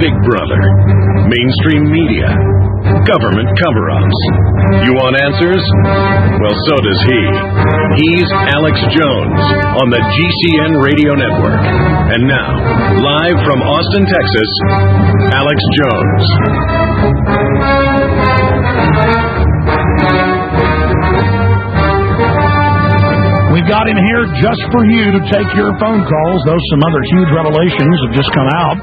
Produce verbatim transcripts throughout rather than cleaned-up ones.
Big Brother, mainstream media, government cover-ups. You want answers? Well, so does he. He's Alex Jones on the G C N Radio Network. And now, live from Austin, Texas, Alex Jones. We've got him here just for you to take your phone calls, though some other huge revelations have just come out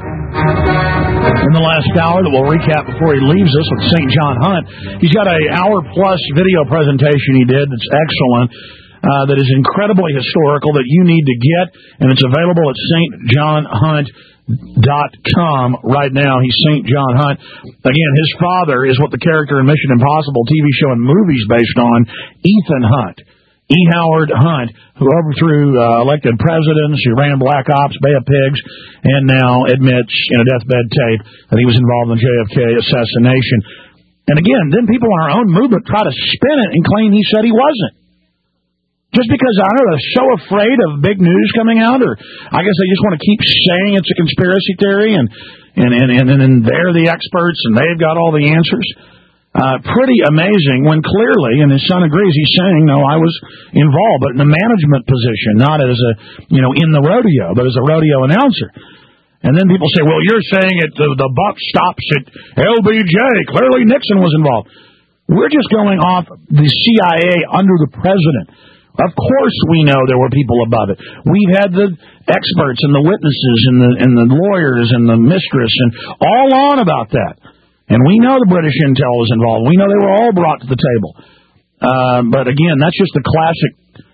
in the last hour that we'll recap before he leaves us with Saint John Hunt. He's got an hour-plus video presentation he did that's excellent, uh, that is incredibly historical, that you need to get, and it's available at Saint John Hunt dot com right now. He's Saint John Hunt. Again, his father is what the character in Mission Impossible T V show and movies based on, Ethan Hunt. E. Howard Hunt, who overthrew uh, elected presidents, who ran Black Ops, Bay of Pigs, and now admits in a deathbed tape that he was involved in the J F K assassination. And again, then people in our own movement try to spin it and claim he said he wasn't. Just because, I don't know, they're so afraid of big news coming out, or I guess they just want to keep saying it's a conspiracy theory, and, and, and, and, and they're the experts, and they've got all the answers. Uh, pretty amazing when clearly, and his son agrees, he's saying, no, I was involved, but in a management position, not as a, you know, in the rodeo, but as a rodeo announcer. And then people say, well, you're saying it, the, the buck stops at L B J. Clearly Nixon was involved. We're just going off the C I A under the president. Of course we know there were people above it. We've had the experts and the witnesses and the, and the lawyers and the mistress and all on about that. And we know the British intel was involved. We know they were all brought to the table. Uh, but again, that's just the classic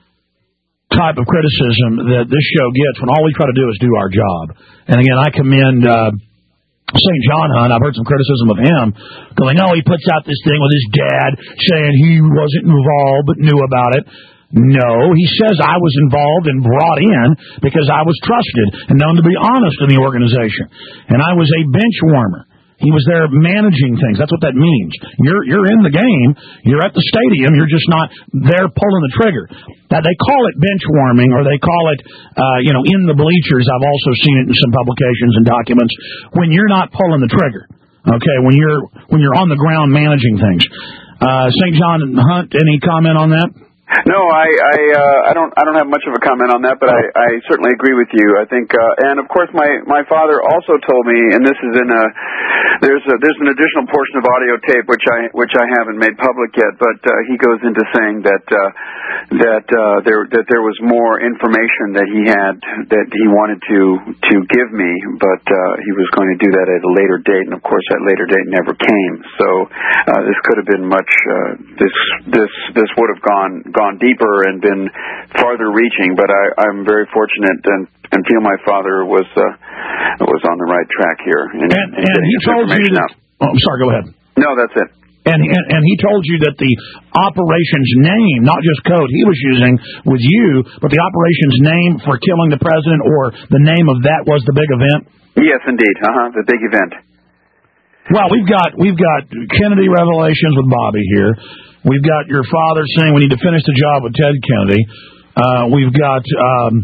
type of criticism that this show gets when all we try to do is do our job. And again, I commend uh, Saint John Hunt. I've heard some criticism of him going, oh, he puts out this thing with his dad saying he wasn't involved but knew about it. No, he says I was involved and brought in because I was trusted and known to be honest in the organization. And I was a bench warmer. He was there managing things. That's what that means. You're you're in the game. You're at the stadium. You're just not there pulling the trigger. That they call it bench warming, or they call it, uh, you know, in the bleachers. I've also seen it in some publications and documents when you're not pulling the trigger. Okay, when you're when you're on the ground managing things. Uh, Saint John Hunt, any comment on that? No, I I, uh, I don't I don't have much of a comment on that, but I, I certainly agree with you. I think, uh, and of course, my, my father also told me, and this is in a there's a, there's an additional portion of audio tape which I which I haven't made public yet, but uh, he goes into saying that uh, that uh, there that there was more information that he had that he wanted to to give me, but uh, he was going to do that at a later date, and of course, that later date never came. So uh, this could have been much. Uh, this this this would have gone. gone gone deeper and been farther reaching, but I, I'm very fortunate and, and feel my father was uh, was on the right track here. In, and in and he told you that, oh, I'm sorry, go ahead. No, that's it. And, and and he told you that the operation's name, not just code he was using with you, but the operation's name for killing the president, or the name of that was the big event? Yes, indeed. Uh-huh, the big event. Well, we've got we've got Kennedy revelations with Bobby here. We've got your father saying we need to finish the job with Ted Kennedy. Uh, we've got, um,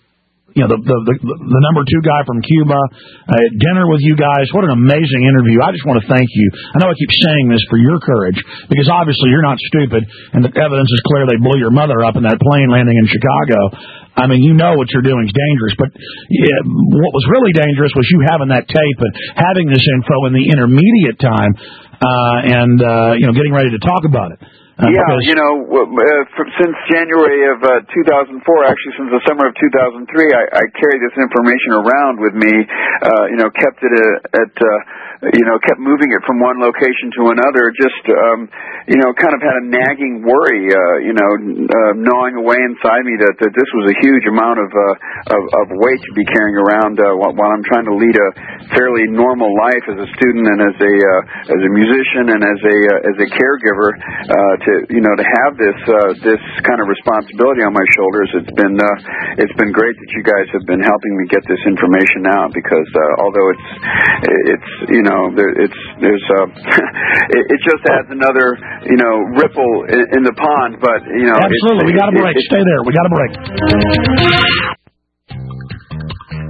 you know, the, the the the number two guy from Cuba uh, at dinner with you guys. What an amazing interview! I just want to thank you. I know I keep saying this for your courage, because obviously you're not stupid, and the evidence is clear. They blew your mother up in that plane landing in Chicago. I mean, you know what you're doing is dangerous, but yeah, what was really dangerous was you having that tape and having this info in the intermediate time, uh, and, uh, you know, getting ready to talk about it. Uh, yeah, you know, uh, for, since January of uh, two thousand four, actually since the summer of two thousand three, I, I carried this information around with me, uh, you know, kept it uh, at... Uh, you know, kept moving it from one location to another, just, um, you know, kind of had a nagging worry, uh, you know, uh, gnawing away inside me that, that this was a huge amount of, uh, of, of weight to be carrying around uh, while, while I'm trying to lead a fairly normal life as a student and as a uh, as a musician and as a uh, as a caregiver. Uh, to you know, to have this uh, this kind of responsibility on my shoulders, it's been uh, it's been great that you guys have been helping me get this information out, because uh, although it's it's you know. You know, there, it's there's uh, it, it just adds another you know ripple in, in the pond. But you know, absolutely, we got a break. It, Stay there. We got a break.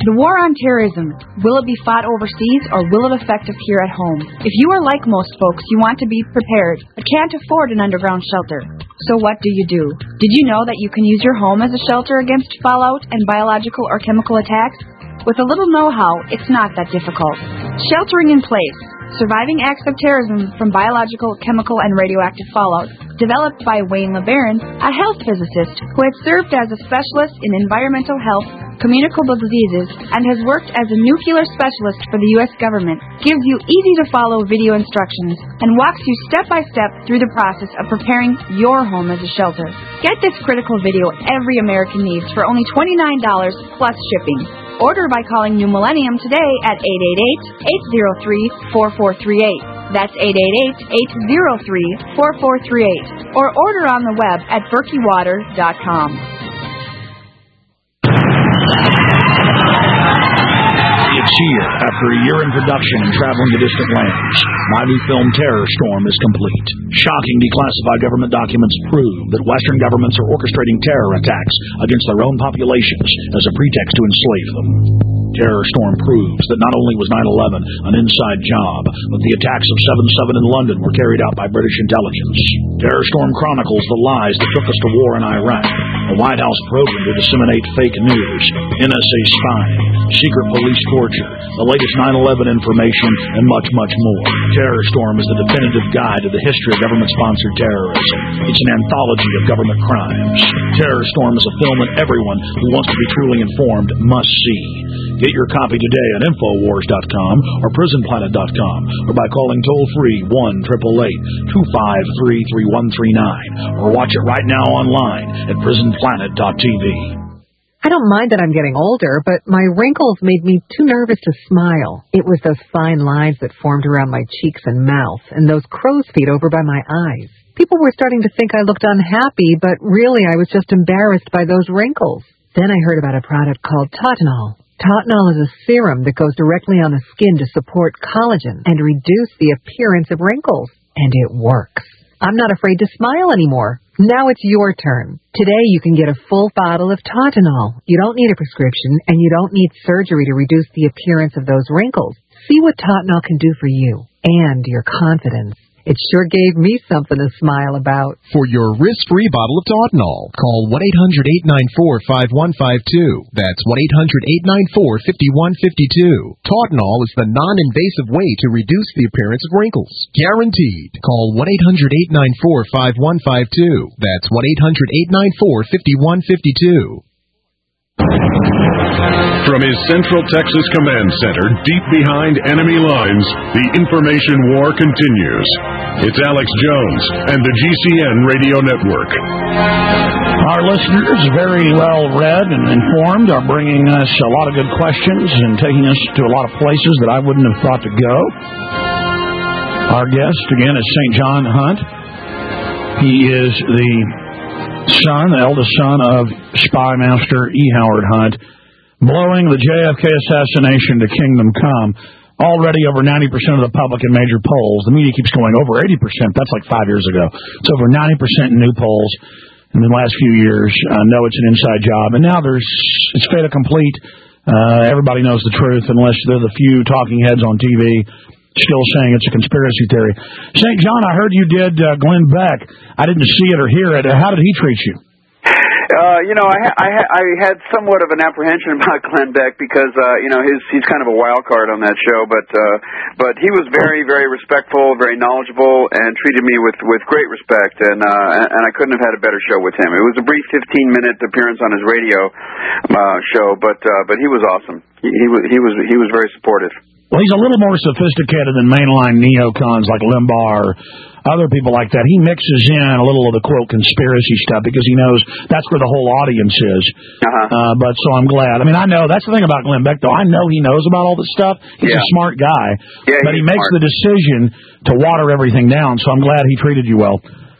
The war on terrorism, will it be fought overseas or will it affect us here at home? If you are like most folks, you want to be prepared, but can't afford an underground shelter. So what do you do? Did you know that you can use your home as a shelter against fallout and biological or chemical attacks? With a little know-how, it's not that difficult. Sheltering in place. Surviving acts of terrorism from biological, chemical, and radioactive fallout, developed by Wayne LeBaron, a health physicist who has served as a specialist in environmental health, communicable diseases, and has worked as a nuclear specialist for the U S government, gives you easy-to-follow video instructions and walks you step-by-step through the process of preparing your home as a shelter. Get this critical video every American needs for only twenty-nine dollars plus shipping. Order by calling New Millennium today at eight eight eight, eight zero three, four four three eight. That's eight eight eight, eight zero three, four four three eight. Or order on the web at berkey water dot com. It's here, after a year in production and traveling to distant lands. My new film, Terror Storm, is complete. Shocking declassified government documents prove that Western governments are orchestrating terror attacks against their own populations as a pretext to enslave them. Terror Storm proves that not only was nine eleven an inside job, but the attacks of seven seven in London were carried out by British intelligence. Terror Storm chronicles the lies that took us to war in Iraq, the White House program to disseminate fake news, N S A spying, secret police torture, the latest nine eleven information, and much, much more. Terror Storm is the definitive guide to the history of government-sponsored terrorism. It's an anthology of government crimes. Terror Storm is a film that everyone who wants to be truly informed must see. Get your copy today at infowars dot com or prison planet dot com or by calling toll-free one eight eight eight, two five three, three one three nine or watch it right now online at prison planet dot t v. I don't mind that I'm getting older, but my wrinkles made me too nervous to smile. It was those fine lines that formed around my cheeks and mouth and those crow's feet over by my eyes. People were starting to think I looked unhappy, but really I was just embarrassed by those wrinkles. Then I heard about a product called Tautanol. Tautanol is a serum that goes directly on the skin to support collagen and reduce the appearance of wrinkles. And it works. I'm not afraid to smile anymore. Now it's your turn. Today you can get a full bottle of Tautanol. You don't need a prescription, and you don't need surgery to reduce the appearance of those wrinkles. See what Tautanol can do for you and your confidence. It sure gave me something to smile about. For your risk-free bottle of Tautanol, call one eight hundred, eight nine four, five one five two. That's one eight hundred, eight nine four, five one five two. Tautanol is the non-invasive way to reduce the appearance of wrinkles. Guaranteed. Call one eight hundred, eight nine four, five one five two. That's one eight hundred, eight nine four, five one five two. From his Central Texas Command Center, deep behind enemy lines, the information war continues. It's Alex Jones and the G C N Radio Network. Our listeners, very well read and informed, are bringing us a lot of good questions and taking us to a lot of places that I wouldn't have thought to go. Our guest, again, is Saint John Hunt. He is the son, the eldest son of Spy Master E. Howard Hunt, blowing the J F K assassination to kingdom come. Already over ninety percent of the public in major polls. The media keeps going over eighty percent. That's like five years ago. It's over ninety percent in new polls in the last few years. I know it's an inside job. And now there's it's fait accompli. Uh, everybody knows the truth, unless they're the few talking heads on T V still saying it's a conspiracy theory. Saint John, I heard you did uh, Glenn Beck. I didn't see it or hear it. How did he treat you? Uh, you know, I, ha- I, ha- I had somewhat of an apprehension about Glenn Beck because, uh, you know, his, he's kind of a wild card on that show, but, uh, but he was very, very respectful, very knowledgeable, and treated me with, with great respect, and, uh, and I couldn't have had a better show with him. It was a brief fifteen minute appearance on his radio, uh, show, but, uh, but he was awesome. He, he was, he was, he was very supportive. Well, he's a little more sophisticated than mainline neocons like Limbaugh or other people like that. He mixes in a little of the, quote, conspiracy stuff because he knows that's where the whole audience is. Uh-huh. Uh, but so I'm glad. I mean, I know, that's the thing about Glenn Beck, though. I know he knows about all this stuff. He's yeah. a smart guy. Yeah, but he makes smart. the decision to water everything down, so I'm glad he treated you well.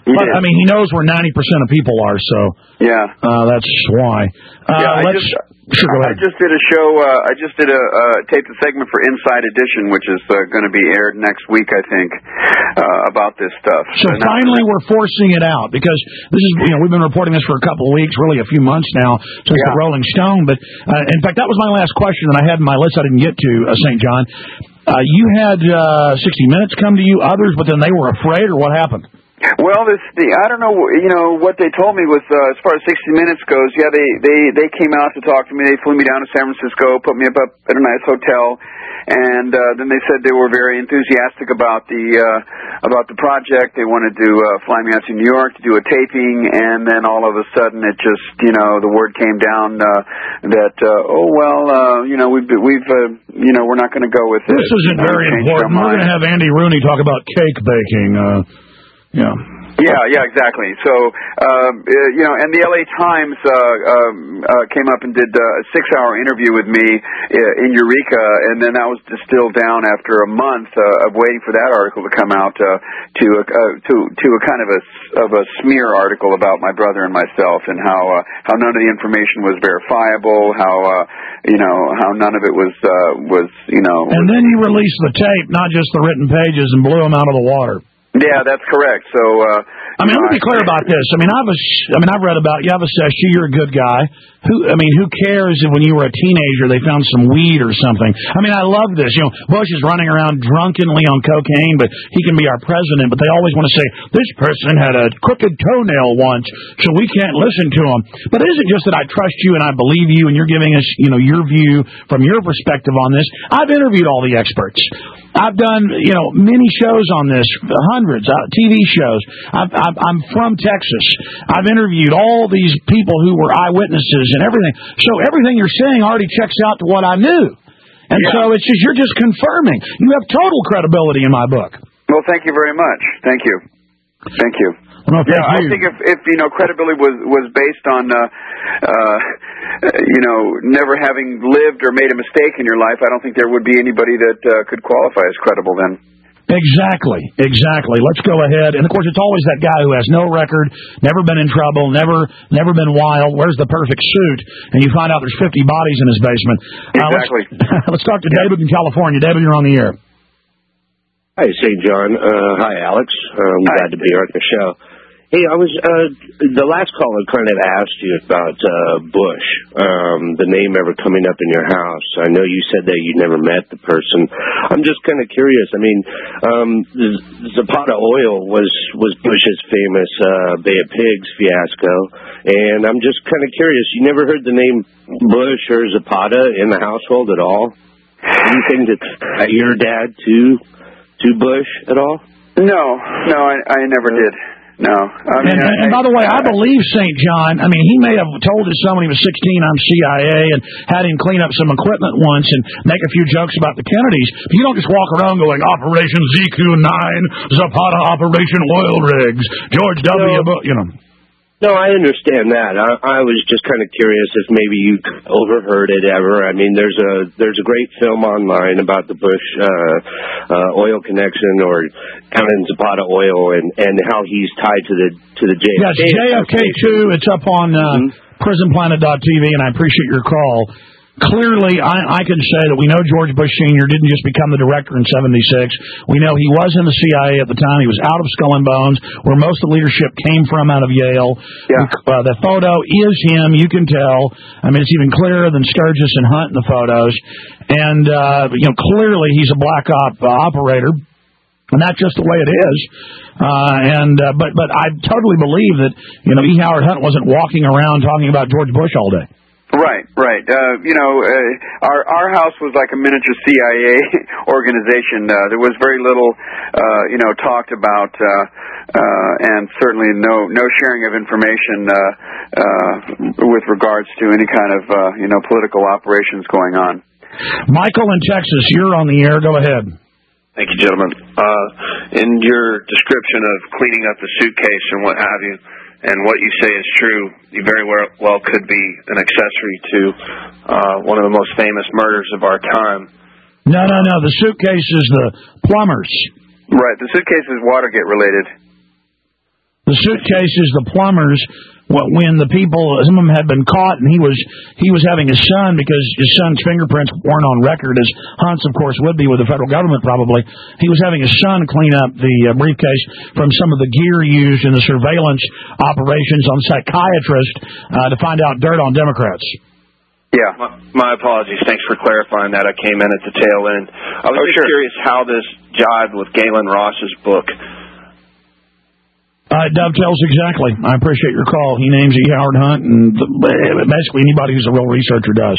But, I mean, he knows where ninety percent of people are, so yeah, uh, that's why. Uh, yeah, I let's, just, sure, go ahead. I just did a show. Uh, I just did a uh, taped a segment for Inside Edition, which is uh, going to be aired next week, I think, uh, about this stuff. So, so finally, now, we're forcing it out because this is, you know, we've been reporting this for a couple of weeks, really a few months now, since yeah. the Rolling Stone. But uh, in fact, that was my last question that I had in my list. I didn't get to uh, Saint John. Uh, you had uh, sixty minutes come to you, others, but then they were afraid, or what happened? Well, this the I don't know. You know what they told me was uh, as far as sixty minutes goes. Yeah, they they they came out to talk to me. They flew me down to San Francisco, put me up, up at a nice hotel, and uh, then they said they were very enthusiastic about the uh, about the project. They wanted to uh, fly me out to New York to do a taping, and then all of a sudden it just you know the word came down uh, that uh, oh well uh, you know we've we've uh, you know we're not going to go with this. This isn't very important. We're going to have Andy Rooney talk about cake baking. Uh, Yeah. Yeah, yeah, exactly. So, uh, you know, and the L A Times uh, um, uh, came up and did uh, a six-hour interview with me in Eureka, and then that was distilled down after a month uh, of waiting for that article to come out uh, to a, uh, to to a kind of a of a smear article about my brother and myself, and how uh, how none of the information was verifiable, how uh, you know how none of it was uh, was you know. And then you released the tape, not just the written pages, and blew them out of the water. Yeah, that's correct. So, uh, I mean, let me be clear about this. I mean, I've, I mean, I've read about you. Yavasesha, you're a good guy. Who, I mean, who cares if when you were a teenager they found some weed or something? I mean, I love this. You know, Bush is running around drunkenly on cocaine, but he can be our president. But they always want to say this person had a crooked toenail once, so we can't listen to him. But it isn't just that I trust you and I believe you, and you're giving us, you know, your view from your perspective on this. I've interviewed all the experts. I've done, you know, many shows on this, hundreds, uh, T V shows. I've, I've, I'm from Texas. I've interviewed all these people who were eyewitnesses and everything. So everything you're saying already checks out to what I knew. And yeah. so it's just, you're just confirming. You have total credibility in my book. Well, thank you very much. Thank you. Thank you. Well, yeah, I think if, if you know credibility was was based on uh, uh, you know never having lived or made a mistake in your life, I don't think there would be anybody that uh, could qualify as credible then. Exactly, exactly. Let's go ahead. And of course, it's always that guy who has no record, never been in trouble, never never been wild. Wears the perfect suit, and you find out there's fifty bodies in his basement. Exactly. Uh, let's, let's talk to yeah. David in California. David, you're on the air. Hi, Saint John. Uh, hi, Alex. I'm hi. glad to be here on the show. Hey, I was, uh, the last caller kind of asked you about, uh, Bush, um, the name ever coming up in your house. I know you said that you never met the person. I'm just kind of curious. I mean, um, Zapata Oil was, was Bush's famous, uh, Bay of Pigs fiasco. And I'm just kind of curious. You never heard the name Bush or Zapata in the household at all? Anything to tie your dad to, to Bush at all? No, no, I, I never did. No. I mean, and, I, and by the way, I believe Saint John, I mean, he may have told his son when he was sixteen, I'm C I A, and had him clean up some equipment once and make a few jokes about the Kennedys. But you don't just walk around going, Operation Z Q nine, Zapata Operation Oil Rigs, George W. No. You know. No, I understand that. I, I was just kind of curious if maybe you overheard it ever. I mean, there's a there's a great film online about the Bush uh, uh, oil connection or Counting Zapata oil and, and how he's tied to the to the J F K. Yes, J F K two. It's up on uh, mm-hmm. prison planet dot T V, and I appreciate your call. Clearly, I, I can say that we know George Bush Senior didn't just become the director in seventy-six. We know he was in the C I A at the time. He was out of Skull and Bones, where most of the leadership came from out of Yale. Yeah. Uh, the photo is him. You can tell. I mean, it's even clearer than Sturgis and Hunt in the photos. And, uh, you know, clearly he's a black op uh, operator. And that's just the way it is. Uh, and uh, but but I totally believe that, you know, E. Howard Hunt wasn't walking around talking about George Bush all day. Right, right. Uh, you know, uh, our our house was like a miniature C I A organization. Uh, there was very little, uh, you know, talked about, uh, uh, and certainly no no sharing of information uh, uh, with regards to any kind of, uh, you know, political operations going on. Michael in Texas, you're on the air. Go ahead. Thank you, gentlemen. Uh, in your description of cleaning up the suitcase and what have you, and what you say is true, you very well could be an accessory to uh, one of the most famous murders of our time. No, no, no. The suitcase is the plumbers. Right. The suitcase is Watergate related. The suitcases, the plumbers, when the people, some of them had been caught, and he was he was having his son, because his son's fingerprints weren't on record, as Hunt's, of course, would be with the federal government probably. He was having his son clean up the uh, briefcase from some of the gear used in the surveillance operations on psychiatrists uh, to find out dirt on Democrats. Yeah, my, my apologies. Thanks for clarifying that. I came in at the tail end. I was oh, just sure. curious how this jived with Galen Ross's book. Uh, it dovetails exactly. I appreciate your call. He names E. Howard Hunt, and the, basically anybody who's a real researcher does.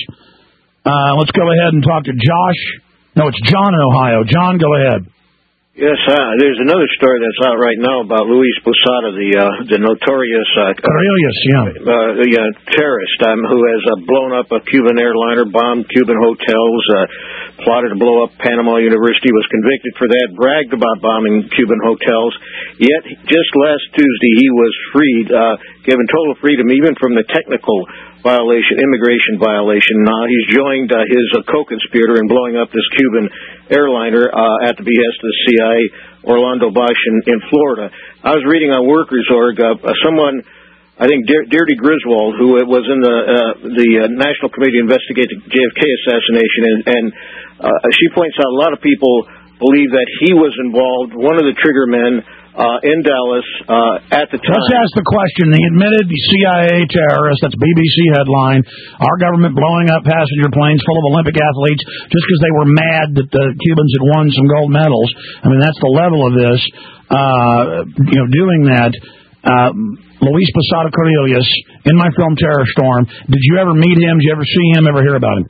Uh, let's go ahead and talk to Josh. No, it's John in Ohio. John, go ahead. Yes, uh, there's another story that's out right now about Luis Posada, the uh, the notorious uh, Cornelius, yeah, uh, the, uh, terrorist um, who has uh, blown up a Cuban airliner, bombed Cuban hotels, uh, plotted to blow up Panama University, was convicted for that, bragged about bombing Cuban hotels. Yet, just last Tuesday, he was freed, uh, given total freedom, even from the technical violation, immigration violation. Now he's joined uh, his uh, co-conspirator in blowing up this Cuban airliner uh, at the behest of the C I A, Orlando Bosch in, in Florida. I was reading on Workers Org, uh, someone, I think De- Deirdre Griswold, who was in the uh, the uh, National Committee to investigate the J F K assassination, and, and uh, she points out a lot of people believe that he was involved, one of the trigger men, Uh, in Dallas uh, at the time. Let's ask the question. The admitted C I A terrorist, that's B B C headline, our government blowing up passenger planes full of Olympic athletes just because they were mad that the Cubans had won some gold medals. I mean, that's the level of this. Uh, you know, doing that. Uh, Luis Posada Cornelius, in my film Terror Storm, did you ever meet him? Did you ever see him, ever hear about him?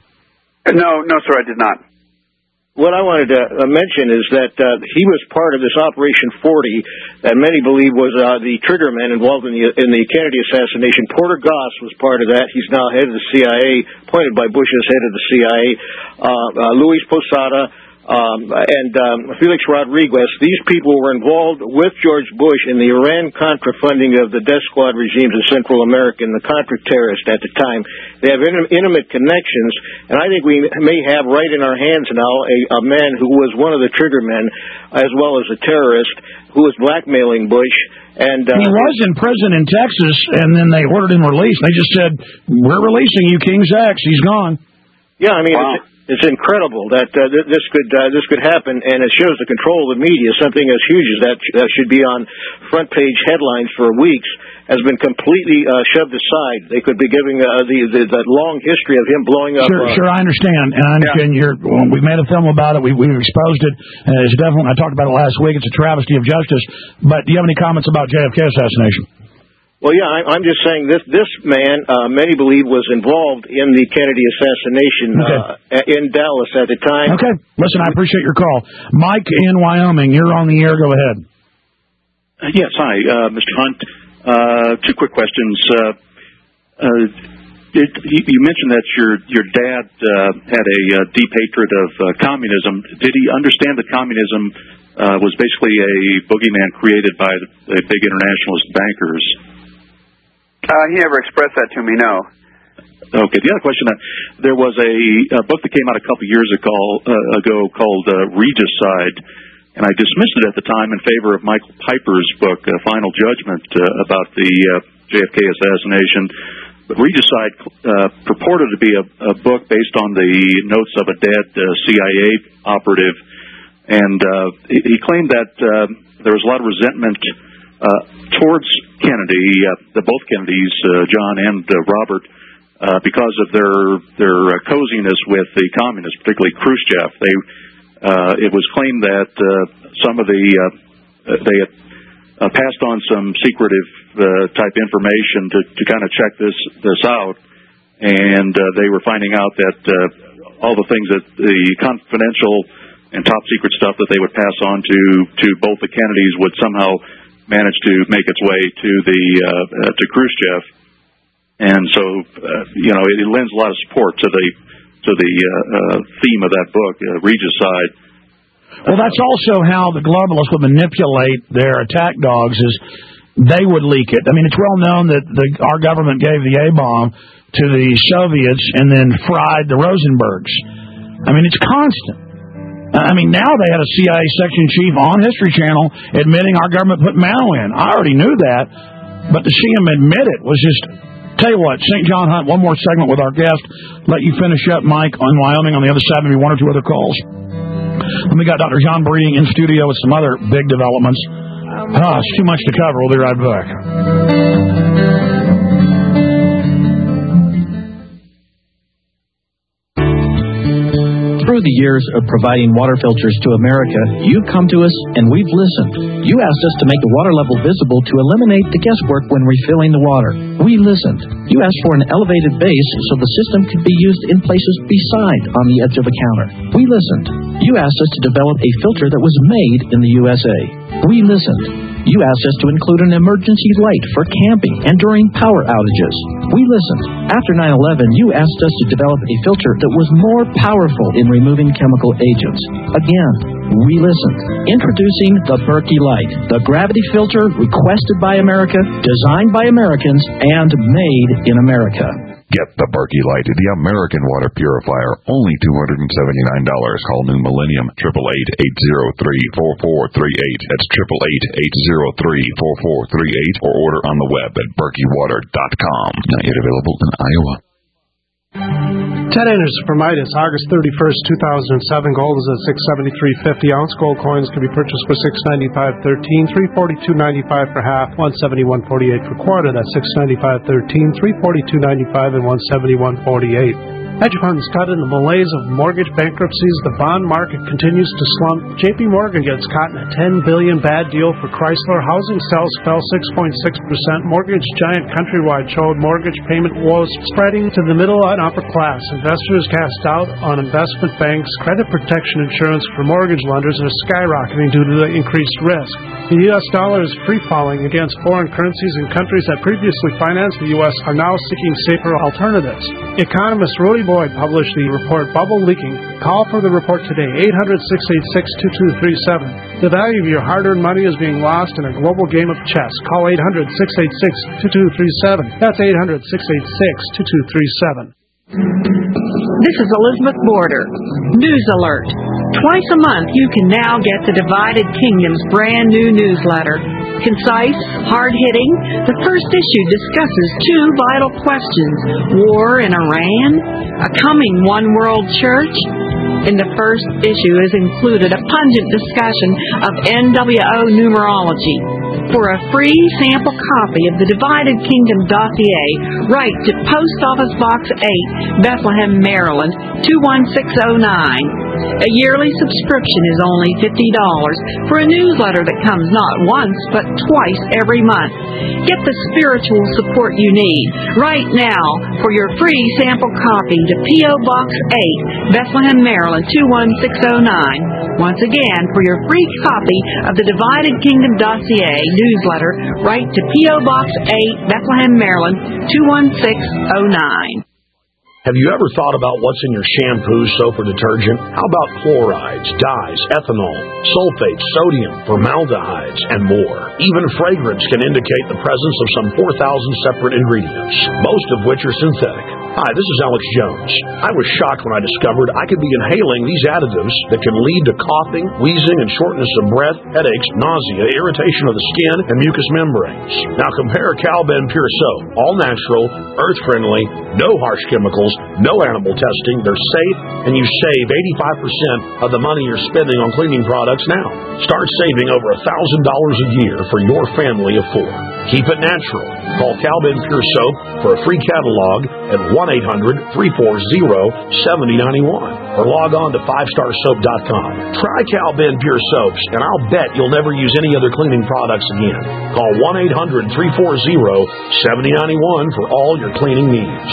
No, no, sir, I did not. What I wanted to uh, mention is that uh, he was part of this Operation forty that many believe was uh, the trigger man involved in the in the Kennedy assassination. Porter Goss was part of that. He's now head of the C I A, appointed by Bush as head of the C I A. Uh, uh, Luis Posada um, and um, Felix Rodriguez, these people were involved with George Bush in the Iran-Contra funding of the death squad regimes in Central America and the Contra terrorists at the time. They have in- intimate connections, and I think we may have right in our hands now a, a man who was one of the trigger men, as well as a terrorist, who was blackmailing Bush. And uh, he was in prison in Texas, and then they ordered him released. They just said, "We're releasing you, King's X." He's gone. Yeah, I mean, wow. it's, it's incredible that uh, th- this could uh, this could happen, and it shows the control of the media. Something as huge as that that should be on front page headlines for weeks has been completely uh, shoved aside. They could be giving uh, the, the that long history of him blowing up. Sure, uh, sure, I understand, and I understand. Yeah. You're, well, we made a film about it. We we've exposed it. And it's definitely. I talked about it last week. It's a travesty of justice. But do you have any comments about J F K assassination? Well, yeah, I, I'm just saying this this man, uh, many believe, was involved in the Kennedy assassination okay. uh, in Dallas at the time. Okay. Listen, I appreciate your call. Mike in Wyoming, you're on the air. Go ahead. Uh, yes, hi, uh, Mister Hunt. Uh, two quick questions. Uh, uh, it, you, you mentioned that your your dad uh, had a uh, deep hatred of uh, communism. Did he understand that communism uh, was basically a boogeyman created by the, the big internationalist bankers? Uh, he never expressed that to me, no. Okay. The other question, uh, there was a, a book that came out a couple years ago, uh, ago called uh, Regicide, and I dismissed it at the time in favor of Michael Piper's book, uh, Final Judgment, uh, about the uh, J F K assassination. But Regicide uh, purported to be a, a book based on the notes of a dead uh, C I A operative, and uh, he, he claimed that uh, there was a lot of resentment uh, towards Kennedy, uh, the both Kennedys, uh, John and uh, Robert, uh, because of their their uh, coziness with the communists, particularly Khrushchev. They uh, it was claimed that uh, some of the uh, they had uh, passed on some secretive uh, type information to, to kind of check this this out, and uh, they were finding out that uh, all the things that the confidential and top secret stuff that they would pass on to to both the Kennedys would somehow managed to make its way to the uh, uh, to Khrushchev, and so uh, you know it, it lends a lot of support to the to the uh, uh, theme of that book, uh, Regicide. Well, that's also how the globalists would manipulate their attack dogs. Is they would leak it. I mean, it's well known that the, our government gave the A-bomb to the Soviets and then fried the Rosenbergs. I mean, it's constant. I mean, now they had a C I A section chief on History Channel admitting our government put Mao in. I already knew that, but to see him admit it was just... Tell you what, Saint John Hunt, one more segment with our guest. Let you finish up, Mike, on Wyoming. On the other side, maybe one or two other calls. And we got Doctor John Breeding in studio with some other big developments. Ah, it's too much to cover. We'll be right back. Through the years of providing water filters to America, you've come to us and we've listened. You asked us to make the water level visible to eliminate the guesswork when refilling the water. We listened. You asked for an elevated base so the system could be used in places beside on the edge of a counter. We listened. You asked us to develop a filter that was made in the U S A. We listened. You asked us to include an emergency light for camping and during power outages. We listened. After nine eleven, you asked us to develop a filter that was more powerful in removing chemical agents. Again, we listened. Introducing the Berkey Light, the gravity filter requested by America, designed by Americans, and made in America. Get the Berkey Light, the American water purifier, only two hundred seventy-nine dollars. Call New Millennium, eight eight eight, eight zero three, four four three eight. That's eight eight eight, eight zero three, four four three eight, or order on the web at berkey water dot com. Not yet available in Iowa. Ted Anderson from Midas, August thirty-first, two thousand seven. Gold is at six seventy-three fifty. Ounce gold coins can be purchased for six ninety-five thirteen, three forty-two ninety-five for half, one seventy-one forty-eight for quarter. That's six ninety-five thirteen, three forty-two ninety-five, and one seventy-one forty-eight. Hedge funds cut in the malaise of mortgage bankruptcies. The bond market continues to slump. J P Morgan gets caught in a ten billion dollars bad deal for Chrysler. Housing sales fell six point six percent. Mortgage giant Countrywide showed mortgage payment woes spreading to the middle and upper class. Investors cast doubt on investment banks. Credit protection insurance for mortgage lenders are skyrocketing due to the increased risk. The U S dollar is free-falling against foreign currencies, and countries that previously financed the U S are now seeking safer alternatives. Economist Rudy Boyd published the report Bubble Leaking. Call for the report today, eight hundred, six eight six, two two three seven. The value of your hard-earned money is being lost in a global game of chess. Call eight hundred, six eight six, two two three seven. That's eight hundred, six eight six, two two three seven. This is Elizabeth Border. News alert. Twice a month you can now get the Divided Kingdom's brand new newsletter. Concise, hard-hitting, the first issue discusses two vital questions: war in Iran, a coming one-world church. In the first issue is included a pungent discussion of N W O numerology. For a free sample copy of the Divided Kingdom dossier, write to Post Office Box eight, Bethlehem, Maryland, two one six oh nine. A yearly subscription is only fifty dollars for a newsletter that comes not once but twice every month. Get the spiritual support you need. Write now for your free sample copy to P O Box eight, Bethlehem, Maryland, two one six oh nine. Once again, for your free copy of the Divided Kingdom dossier newsletter, write to P O Box eight, Bethlehem, Maryland, two one six oh nine. Have you ever thought about what's in your shampoo, soap, or detergent? How about chlorides, dyes, ethanol, sulfates, sodium, formaldehydes, and more? Even fragrance can indicate the presence of some four thousand separate ingredients, most of which are synthetic. Hi, this is Alex Jones. I was shocked when I discovered I could be inhaling these additives that can lead to coughing, wheezing, and shortness of breath, headaches, nausea, irritation of the skin, and mucous membranes. Now compare Calben Pure Soap, all natural, earth-friendly, no harsh chemicals, no animal testing, they're safe, and you save eighty-five percent of the money you're spending on cleaning products now. Start saving over one thousand dollars a year for your family of four. Keep it natural. Call Calben Pure Soap for a free catalog at one eight hundred, three four zero, seven zero nine one or log on to five star soap dot com. Try Calben Pure Soaps, and I'll bet you'll never use any other cleaning products again. Call one eight hundred, three four zero, seven zero nine one for all your cleaning needs.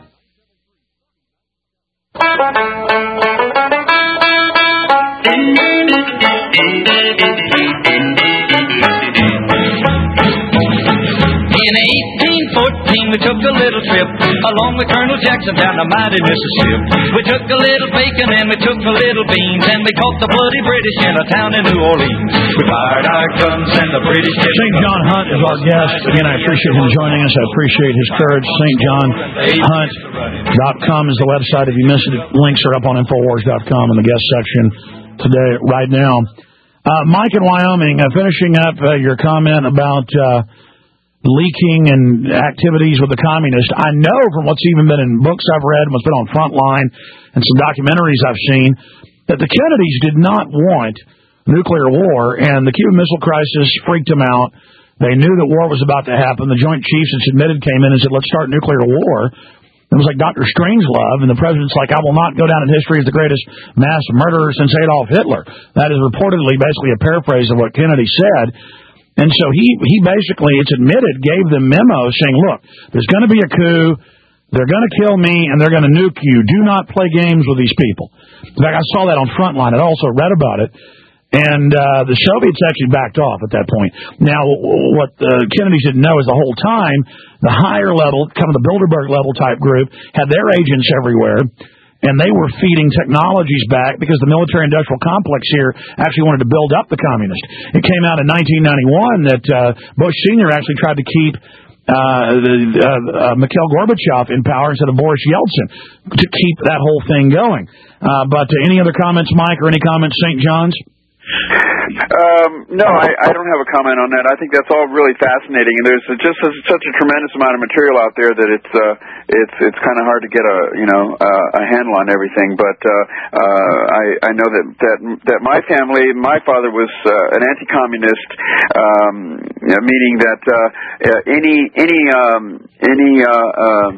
In eighteen fourteen, we took a little trip along with Colonel Jackson down the mighty Mississippi. We took a little bacon and we took a little beans, and we caught the bloody British in a town in New Orleans. We fired our guns and the British... Saint John Hunt is our guest. Again, I appreciate him joining us. I appreciate his courage. St John Hunt dot com is the website. If you missed it, links are up on Infowars dot com in the guest section. today, right now. Uh, Mike in Wyoming, uh, finishing up uh, your comment about uh, leaking and activities with the communists. I know from what's even been in books I've read, what's been on Frontline, and some documentaries I've seen, that the Kennedys did not want nuclear war, and the Cuban Missile Crisis freaked them out. They knew that war was about to happen. The Joint Chiefs, it's admitted, came in and said, let's start nuclear war. It was like Doctor Strangelove, and the president's like, I will not go down in history as the greatest mass murderer since Adolf Hitler. That is reportedly basically a paraphrase of what Kennedy said. And so he, he basically, it's admitted, gave them memos saying, look, there's going to be a coup, they're going to kill me, and they're going to nuke you. Do not play games with these people. In fact, I saw that on Frontline. I also read about it. And uh, the Soviets actually backed off at that point. Now, what the Kennedys didn't know is the whole time, the higher level, kind of the Bilderberg level type group, had their agents everywhere, and they were feeding technologies back because the military-industrial complex here actually wanted to build up the communists. It came out in nineteen ninety-one that uh, Bush Senior actually tried to keep uh, the, uh, uh, Mikhail Gorbachev in power instead of Boris Yeltsin to keep that whole thing going. Uh, but uh, any other comments, Mike, or any comments, Saint John's? Um, no, I, I don't have a comment on that. I think that's all really fascinating, and there's just a, such a tremendous amount of material out there that it's uh, it's it's kind of hard to get a you know uh, a handle on everything. But uh, uh, I I know that that that my family, my father was uh, an anti-communist, um, you know, meaning that uh, any any um, any uh, uh,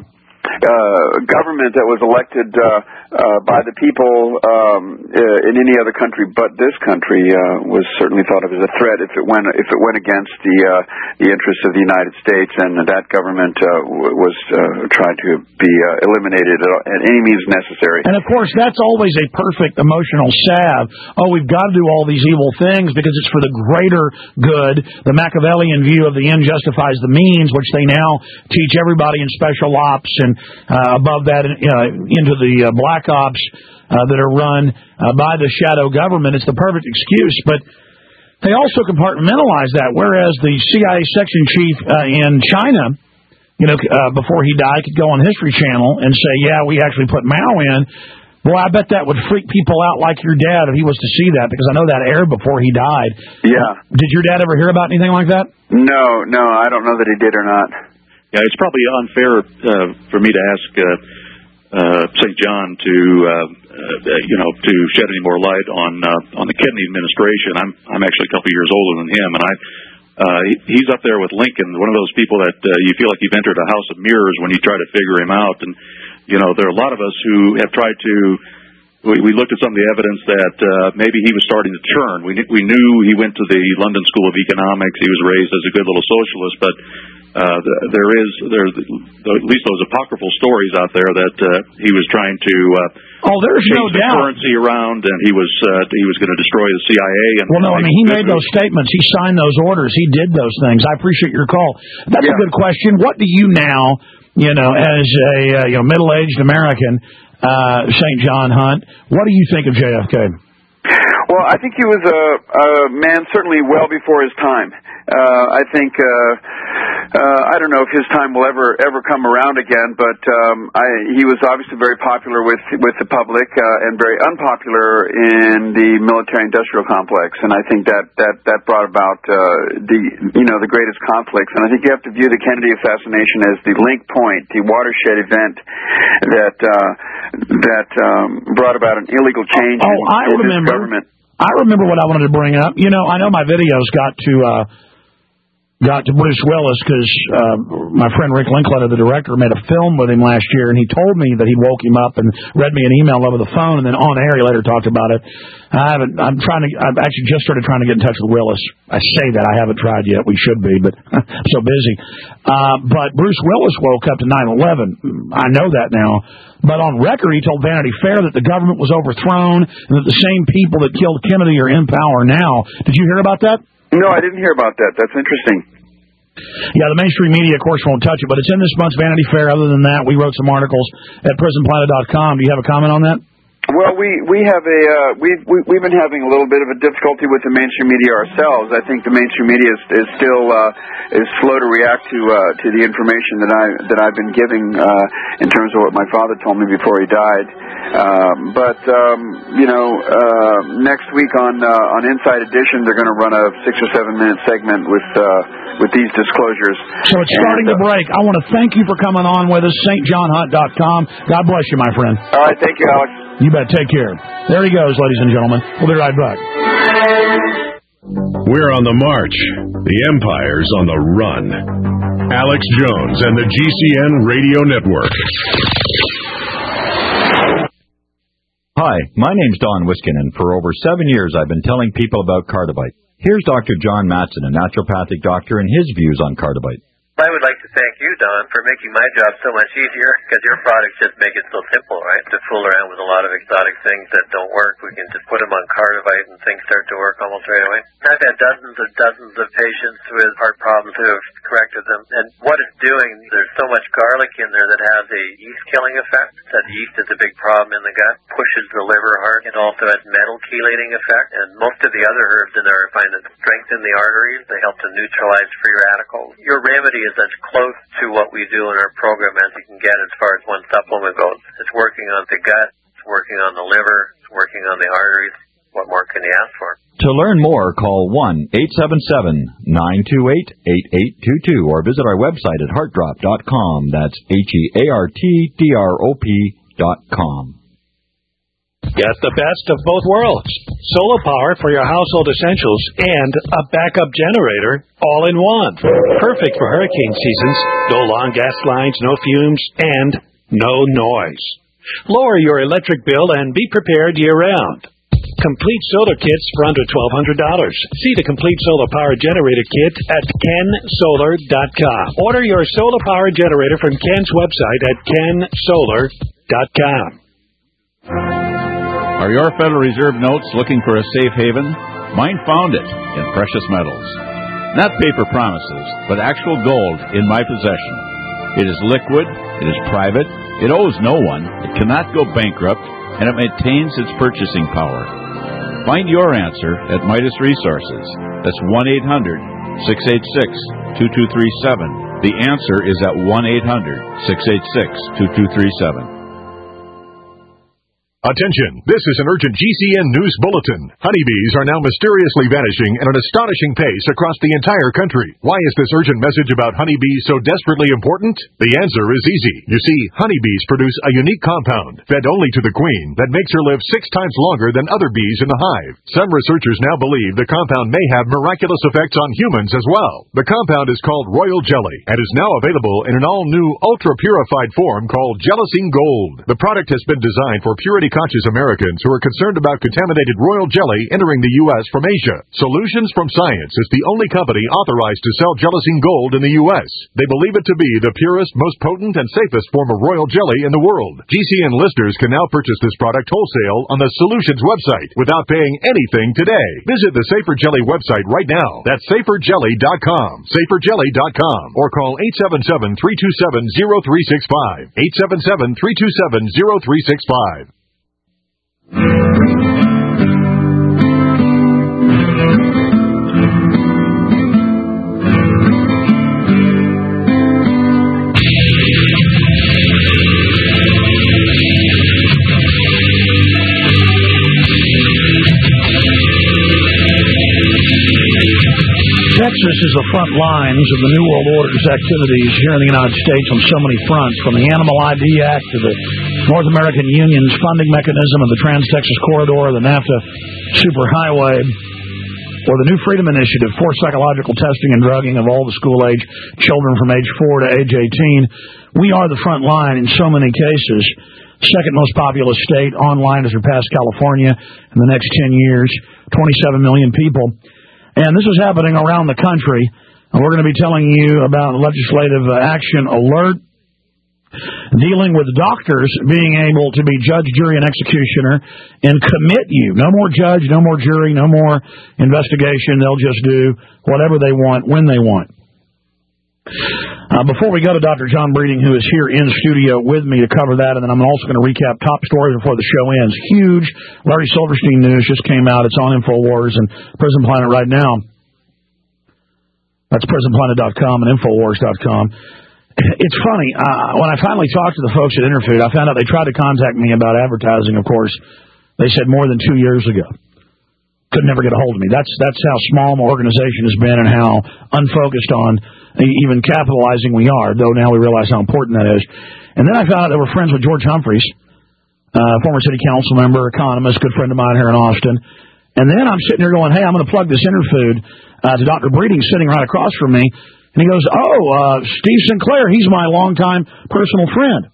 uh, government that was elected Uh, Uh, by the people um, uh, in any other country but this country uh, was certainly thought of as a threat if it went if it went against the uh, the interests of the United States, and that government uh, w- was uh, tried to be uh, eliminated at, at any means necessary. And of course, that's always a perfect emotional salve. Oh, we've got to do all these evil things because it's for the greater good. The Machiavellian view of the end justifies the means, which they now teach everybody in special ops and uh, above that uh, into the uh, black ops uh, that are run uh, by the shadow government. It's the perfect excuse, but they also compartmentalize that, whereas the C I A section chief uh, in China, you know, uh, before he died, could go on History Channel and say, yeah, we actually put Mao in. Boy, I bet that would freak people out like your dad if he was to see that, because I know that aired before he died. Yeah. Did your dad ever hear about anything like that? No, no, I don't know that he did or not. Yeah, it's probably unfair uh, for me to ask uh, Uh, Saint John to uh, uh, you know to shed any more light on uh, on the Kennedy administration. I'm I'm actually a couple of years older than him, and I uh, he's up there with Lincoln, one of those people that uh, you feel like you've entered a house of mirrors when you try to figure him out. And you know there are a lot of us who have tried to. We, we looked at some of the evidence that uh, maybe he was starting to turn. We we knew he went to the London School of Economics. He was raised as a good little socialist, but. Uh, there is, there's at least those apocryphal stories out there that uh, he was trying to uh, oh, there's change no the doubt. currency around, and he was uh, he was going to destroy the C I A. And well, no, I mean he made those statements, he signed those orders, he did those things. I appreciate your call. That's yeah. a good question. What do you now, you know, as a uh, you know middle-aged American, uh, Saint John Hunt, what do you think of J F K? Well, I think he was a, a man certainly well before his time. Uh, I think uh, uh, I don't know if his time will ever ever come around again, but um, I, he was obviously very popular with with the public uh, and very unpopular in the military-industrial complex. And I think that that that brought about uh, the you know the greatest conflicts. And I think you have to view the Kennedy assassination as the link point, the watershed event that uh, that um, brought about an illegal change. Oh, in, I in remember. This government. I remember what I wanted to bring up. You know, I know my videos got to uh, got to Bruce Willis because uh, my friend Rick Linklater, the director, made a film with him last year, and he told me that he woke him up and read me an email over the phone, and then on air he later talked about it. I haven't. I'm trying to. I've actually just started trying to get in touch with Willis. I say that I haven't tried yet. We should be, but I'm so busy. Uh, but Bruce Willis woke up to nine eleven. I know that now. But on record, he told Vanity Fair that the government was overthrown and that the same people that killed Kennedy are in power now. Did you hear about that? No, I didn't hear about that. That's interesting. Yeah, the mainstream media, of course, won't touch it, but it's in this month's Vanity Fair. Other than that, we wrote some articles at prison planet dot com. Do you have a comment on that? Well, we we have a uh, we we we've been having a little bit of a difficulty with the mainstream media ourselves. I think the mainstream media is, is still uh, is slow to react to uh, to the information that I that I've been giving uh, in terms of what my father told me before he died. Um, but um, you know, uh, next week on uh, on Inside Edition, they're going to run a six or seven minute segment with uh, with these disclosures. So it's starting and, uh, to break. I want to thank you for coming on with us, St John Hunt dot com. God bless you, my friend. All right, thank you, Alex. You bet. Take care. There he goes, ladies and gentlemen. We'll be right back. We're on the march. The Empire's on the run. Alex Jones and the G C N Radio Network. Hi, my name's Don Wiskin, and for over seven years I've been telling people about Cardivite. Here's Doctor John Matson, a naturopathic doctor, and his views on Cardivite. I would like to thank you, Don, for making my job so much easier, because your products just make it so simple, right? To fool around with a lot of exotic things that don't work, we can just put them on Cardivite and things start to work almost right away. I've had dozens and dozens of patients with heart problems who have corrected them, and what it's doing, there's so much garlic in there that has a yeast-killing effect. That yeast is a big problem in the gut, pushes the liver hard. It also has metal chelating effect, and most of the other herbs in there I find that strengthen the arteries. They help to neutralize free radicals. Your remedy is as close to what we do in our program as you can get as far as one supplement goes. It's working on the gut, it's working on the liver, it's working on the arteries. What more can you ask for? To learn more, call one eight seven seven, nine two eight, eight eight two two or visit our website at heart drop dot com. That's H E A R T D R O P dot com. Get the best of both worlds. Solar power for your household essentials and a backup generator all in one. Perfect for hurricane seasons. No long gas lines, no fumes, and no noise. Lower your electric bill and be prepared year-round. Complete solar kits for under twelve hundred dollars. See the complete solar power generator kit at ken solar dot com. Order your solar power generator from Ken's website at ken solar dot com. Are your Federal Reserve notes looking for a safe haven? Mine found it in precious metals. Not paper promises, but actual gold in my possession. It is liquid, it is private, it owes no one, it cannot go bankrupt, and it maintains its purchasing power. Find your answer at Midas Resources. That's one eight hundred, six eight six, two two three seven. The answer is at one eight hundred, six eight six, two two three seven. Attention, this is an urgent G C N News Bulletin. Honeybees are now mysteriously vanishing at an astonishing pace across the entire country. Why is this urgent message about honeybees so desperately important? The answer is easy. You see, honeybees produce a unique compound, fed only to the queen, that makes her live six times longer than other bees in the hive. Some researchers now believe the compound may have miraculous effects on humans as well. The compound is called Royal Jelly and is now available in an all-new, ultra-purified form called Jellicine Gold. The product has been designed for purity conscious Americans who are concerned about contaminated royal jelly entering the U S from Asia. Solutions from Science is the only company authorized to sell Jellicine Gold in the U S. They believe it to be the purest, most potent, and safest form of royal jelly in the world. G C N listeners can now purchase this product wholesale on the Solutions website without paying anything today. Visit the Safer Jelly website right now. That's safer jelly dot com. safer jelly dot com. Or call eight seven seven, three two seven, zero three six five. eight seven seven, three two seven, zero three six five. Texas is the front lines of the New World Order's activities here in the United States on so many fronts, from the Animal I D Act to the North American Union's funding mechanism of the Trans-Texas Corridor, the NAFTA Superhighway, or the New Freedom Initiative for psychological testing and drugging of all the school-age children from age four to age eighteen. We are the front line in so many cases. Second most populous state online has surpassed California in the next ten years, twenty-seven million people. And this is happening around the country. And we're going to be telling you about legislative action alert dealing with doctors being able to be judge, jury, and executioner and commit you. No more judge, no more jury, no more investigation. They'll just do whatever they want when they want. Uh, before we go to Doctor John Breeding, who is here in studio with me to cover that, and then I'm also going to recap top stories before the show ends. Huge Larry Silverstein news just came out. It's on InfoWars and Prison Planet right now. That's prison planet dot com and infowars dot com. It's funny. Uh, when I finally talked to the folks at Interfood, I found out they tried to contact me about advertising, of course. They said more than two years ago. Could never get a hold of me. That's that's how small my organization has been and how unfocused on even capitalizing we are, though now we realize how important that is. And then I found out they were friends with George Humphreys, uh, former city council member, economist, good friend of mine here in Austin. And then I'm sitting here going, hey, I'm going to plug this Interfood uh, to Doctor Breeding sitting right across from me. And he goes, oh, uh, Steve Sinclair, he's my longtime personal friend.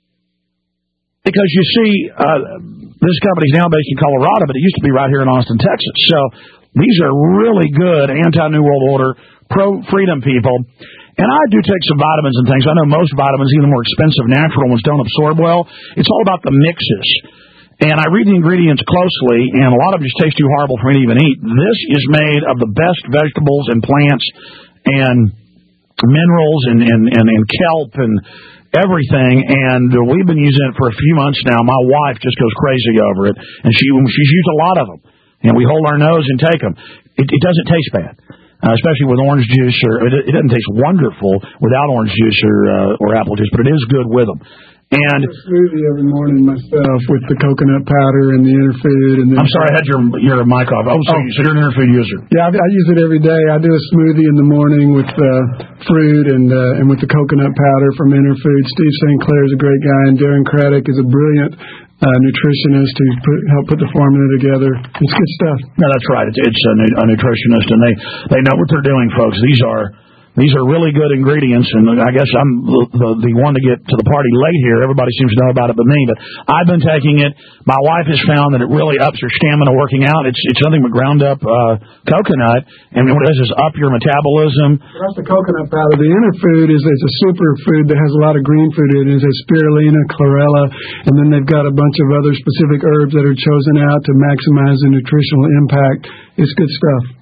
Because you see, uh, this company's now based in Colorado, but it used to be right here in Austin, Texas. So these are really good anti-New World Order, pro-freedom people. And I do take some vitamins and things. I know most vitamins, even the more expensive natural ones, don't absorb well. It's all about the mixes. And I read the ingredients closely, and a lot of them just taste too horrible for me to even eat. This is made of the best vegetables and plants and minerals and, and, and, and kelp and everything, and we've been using it for a few months now. My wife just goes crazy over it, and she she's used a lot of them. And we hold our nose and take them. It, it doesn't taste bad, uh, especially with orange juice. Or it, it doesn't taste wonderful without orange juice or uh, or apple juice, but it is good with them. And I do a smoothie every morning myself with the coconut powder and the Interfood. And then I'm sorry, I had your your mic off. Oh, so, oh. so you're an Interfood user? Yeah, I, I use it every day. I do a smoothie in the morning with uh, fruit and uh, and with the coconut powder from Interfood. Steve Sinclair is a great guy, and Darren Craddock is a brilliant uh, nutritionist who put, helped put the formula together. It's good stuff. No, that's right. It's, it's a, a nutritionist, and they they know what they're doing, folks. These are. These are really good ingredients, and I guess I'm the, the, the one to get to the party late here. Everybody seems to know about it but me, but I've been taking it. My wife has found that it really ups her stamina working out. It's it's nothing but ground up uh, coconut, and what it does is up your metabolism. That's the coconut powder. The Interfood is it's a super food that has a lot of green food in it. It has spirulina, chlorella, and then they've got a bunch of other specific herbs that are chosen out to maximize the nutritional impact. It's good stuff.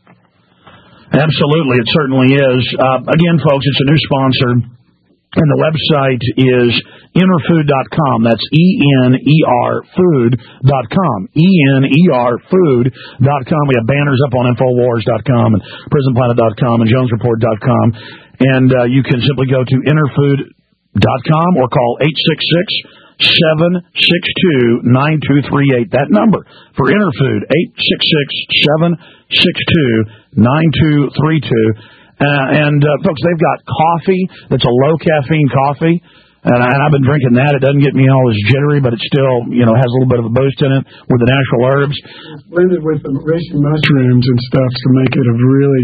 Absolutely, it certainly is. Uh, again, folks, it's a new sponsor, and the website is interfood dot com. That's E N E R food dot com. E N E R food dot com. We have banners up on infowars dot com and prison planet dot com and jones report dot com. And uh, you can simply go to interfood dot com or call eight six six, seven six two, nine two three eight. That number for Interfood, eight six six, seven six two, nine two three two. Uh, and, uh, folks, they've got coffee that's a low-caffeine coffee, and, I, and I've been drinking that. It doesn't get me all as jittery, but it still, you know, has a little bit of a boost in it with the natural herbs. It's blended with the reishi mushrooms and stuff to make it a really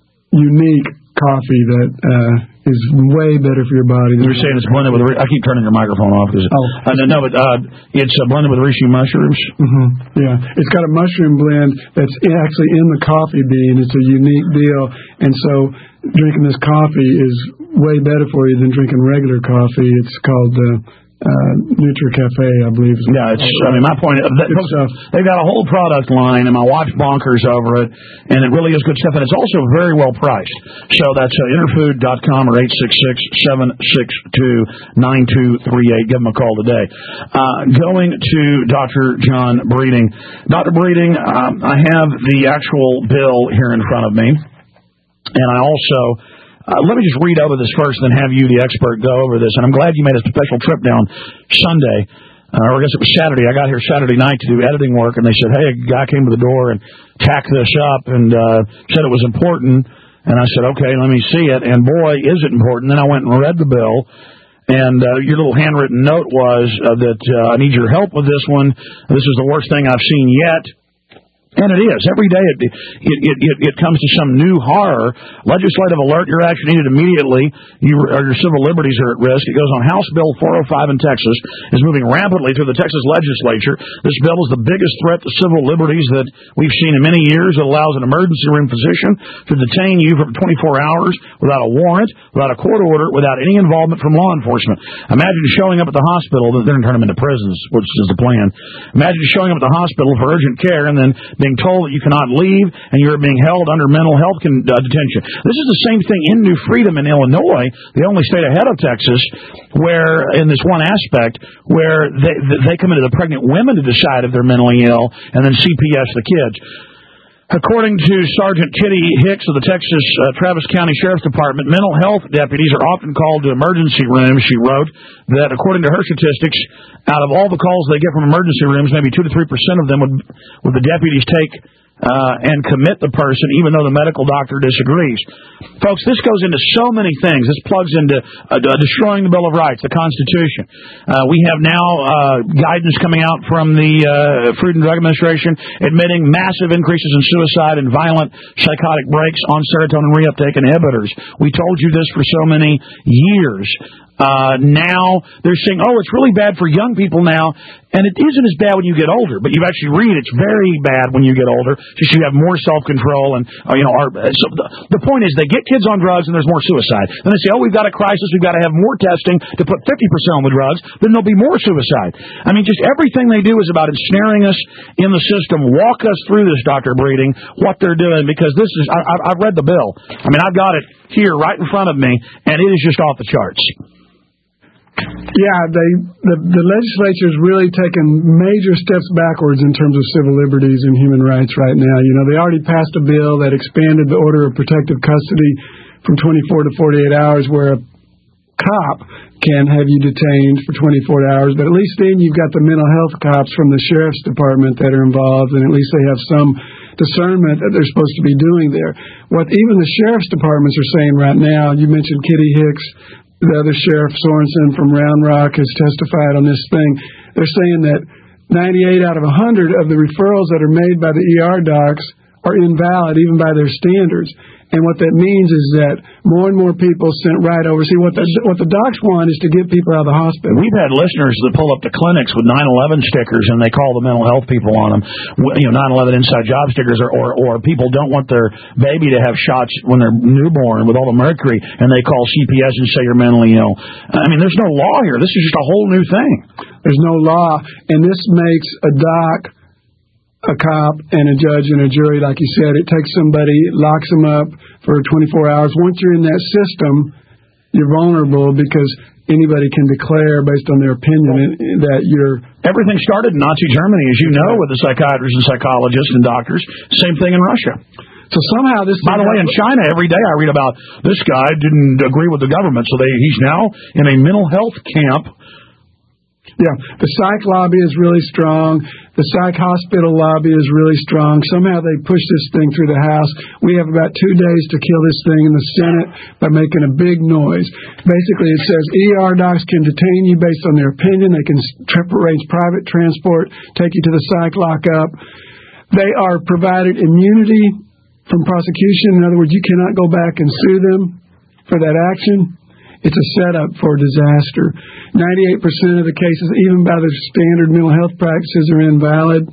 unique coffee that uh, is way better for your body. You're saying it's blended with. I keep turning your microphone off because oh. uh, no, but uh, it's uh, blended with reishi mushrooms. Mm-hmm. Yeah, it's got a mushroom blend that's actually in the coffee bean. It's a unique deal, and so drinking this coffee is way better for you than drinking regular coffee. It's called Uh, Uh, NutriCafe, I believe. Yeah, it's. I mean, my point. That, they've got a whole product line, and my wife's bonkers over it, and it really is good stuff, and it's also very well priced. So that's uh, interfood dot com or eight six six, seven six two, nine two three eight. Give them a call today. Uh, going to Doctor John Breeding. Doctor Breeding, um, I have the actual bill here in front of me, and I also. Uh, let me just read over this first and then have you, the expert, go over this. And I'm glad you made a special trip down Sunday, uh, or I guess it was Saturday. I got here Saturday night to do editing work, and they said, hey, a guy came to the door and tacked this up and uh, said it was important. And I said, okay, let me see it. And boy, is it important. Then I went and read the bill. And uh, your little handwritten note was uh, that uh, I need your help with this one. This is the worst thing I've seen yet. And it is. Every day it, it, it, it, it comes to some new horror. Legislative alert, your action needed immediately. You, or your civil liberties are at risk. It goes on House Bill four oh five in Texas. Is moving rampantly through the Texas legislature. This bill is the biggest threat to civil liberties that we've seen in many years. It allows an emergency room physician to detain you for twenty-four hours without a warrant, without a court order, without any involvement from law enforcement. Imagine showing up at the hospital. They're going to turn them into prisons, which is the plan. Imagine showing up at the hospital for urgent care and then being told that you cannot leave, and you're being held under mental health con- uh, detention. This is the same thing in New Freedom in Illinois, the only state ahead of Texas, where in this one aspect, where they, they come into the pregnant women to decide if they're mentally ill, and then C P S the kids. According to Sergeant Kitty Hicks of the Texas uh, Travis County Sheriff's Department, mental health deputies are often called to emergency rooms. She wrote that, according to her statistics, out of all the calls they get from emergency rooms, maybe two to three percent of them would, would the deputies take uh, and commit the person, even though the medical doctor disagrees. Folks, this goes into so many things. This plugs into uh, destroying the Bill of Rights, the Constitution. Uh, we have now uh, guidance coming out from the uh, Food and Drug Administration admitting massive increases in suicide and violent psychotic breaks on serotonin reuptake inhibitors. We told you this for so many years. Uh, now they're saying, oh, it's really bad for young people now, and it isn't as bad when you get older. But you actually read it's very bad when you get older, just you have more self-control and uh, you know. Our, so the, the point is, they get kids on drugs and there's more suicide. Then they say, oh, we've got a crisis, we've got to have more testing to put fifty percent on the drugs. Then there'll be more suicide. I mean, just everything they do is about ensnaring us in the system. Walk us through this, Doctor Breeding, what they're doing, because this is. I, I've read the bill. I mean, I've got it here right in front of me, and it is just off the charts. Yeah, they the, the legislature has really taken major steps backwards in terms of civil liberties and human rights right now. You know, they already passed a bill that expanded the order of protective custody from twenty-four to forty-eight hours, where a cop can have you detained for twenty-four hours. But at least then you've got the mental health cops from the sheriff's department that are involved, and at least they have some discernment that they're supposed to be doing there. What even the sheriff's departments are saying right now, you mentioned Kitty Hicks, the other Sheriff Sorensen from Round Rock has testified on this thing. They're saying that ninety-eight out of one hundred of the referrals that are made by the E R docs are invalid, even by their standards. And what that means is that more and more people sent right over. See, what the, what the docs want is to get people out of the hospital. We've had listeners that pull up to clinics with nine eleven stickers, and they call the mental health people on them. You know, nine eleven inside job stickers, or, or, or people don't want their baby to have shots when they're newborn with all the mercury, and they call C P S and say you're mentally ill. I mean, there's no law here. This is just a whole new thing. There's no law, and this makes a doc, a cop, and a judge and a jury, like you said. It takes somebody, locks them up for twenty-four hours. Once you're in that system, you're vulnerable because anybody can declare, based on their opinion, that you're... Everything started in Nazi Germany, as you know, with the psychiatrists and psychologists and doctors. Same thing in Russia. So somehow this... By the way, in China, every day I read about this guy didn't agree with the government, so they, he's now in a mental health camp. Yeah, the psych lobby is really strong. The psych hospital lobby is really strong. Somehow they push this thing through the House. We have about two days to kill this thing in the Senate by making a big noise. Basically, it says E R docs can detain you based on their opinion. They can arrange private transport, take you to the psych lockup. They are provided immunity from prosecution. In other words, you cannot go back and sue them for that action. It's a setup for disaster. ninety-eight percent of the cases, even by the standard mental health practices, are invalid.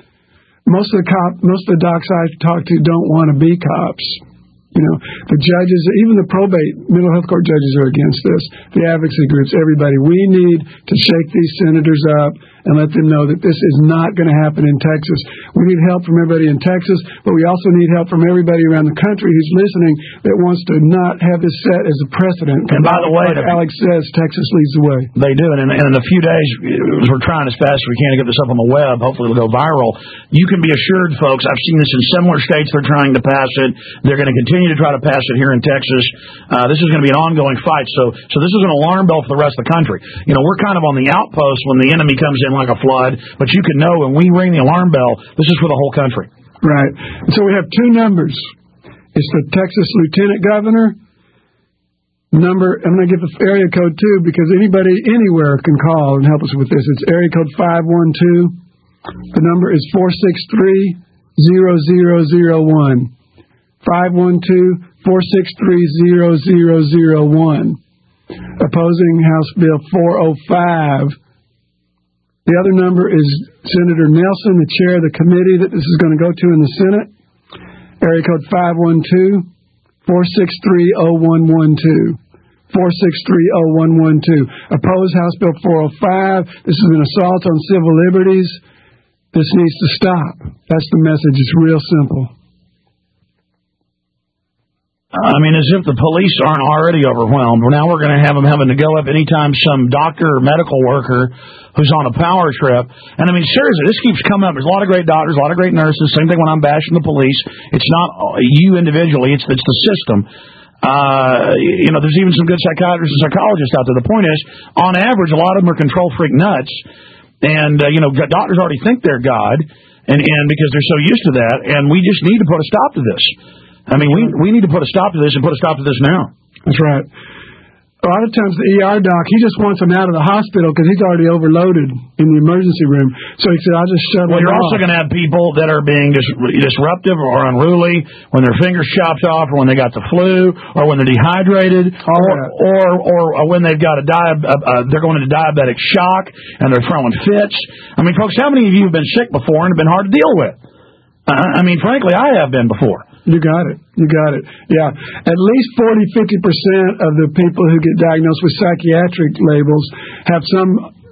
Most of the cop, most of the docs I talk to don't want to be cops. You know, the judges, even the probate mental health court judges are against this. The advocacy groups, everybody. We need to shake these senators up and let them know that this is not going to happen in Texas. We need help from everybody in Texas, but we also need help from everybody around the country who's listening that wants to not have this set as a precedent. And by the way, like Alex says, Texas leads the way. They do, and in, and in a few days, as we're trying as fast as we can to get this up on the web, hopefully it'll go viral. You can be assured, folks, I've seen this in similar states. They're trying to pass it. They're going to continue to try to pass it here in Texas. Uh, this is going to be an ongoing fight, so so this is an alarm bell for the rest of the country. You know, we're kind of on the outpost when the enemy comes in like a flood, but you can know when we ring the alarm bell, this is for the whole country. Right. And so we have two numbers. It's the Texas Lieutenant Governor number. I'm going to give the area code too, because anybody anywhere can call and help us with this. It's area code five one two. The number is four six three, zero zero zero one. five one two, four six three, zero zero zero one. Opposing House Bill four oh five. The other number is Senator Nelson, the chair of the committee that this is going to go to in the Senate. Area code five one two, four six three, zero one one two. four six three, zero one one two. Oppose House Bill four oh five. This is an assault on civil liberties. This needs to stop. That's the message. It's real simple. I mean, as if the police aren't already overwhelmed. Well, now we're going to have them having to go up anytime some doctor or medical worker who's on a power trip. And I mean, seriously, this keeps coming up. There's a lot of great doctors, a lot of great nurses. Same thing when I'm bashing the police. It's not you individually. It's, it's the system. Uh, you know, there's even some good psychiatrists and psychologists out there. The point is, on average, a lot of them are control freak nuts. And, uh, you know, doctors already think they're God, and, and because they're so used to that. And we just need to put a stop to this. I mean, we we need to put a stop to this and put a stop to this now. That's right. A lot of times the E R doc, he just wants them out of the hospital because he's already overloaded in the emergency room. So he said, I'll just shut Well, them you're off. also going to have people that are being dis- disruptive or unruly when their fingers chopped off, or when they got the flu, or when they're dehydrated, or, or or or when they've got a di- uh, uh, they're going into diabetic shock and they're throwing fits. I mean, folks, how many of you have been sick before and have been hard to deal with? Uh, I mean, frankly, I have been before. You got it. You got it. Yeah. At least forty, fifty percent of the people who get diagnosed with psychiatric labels have some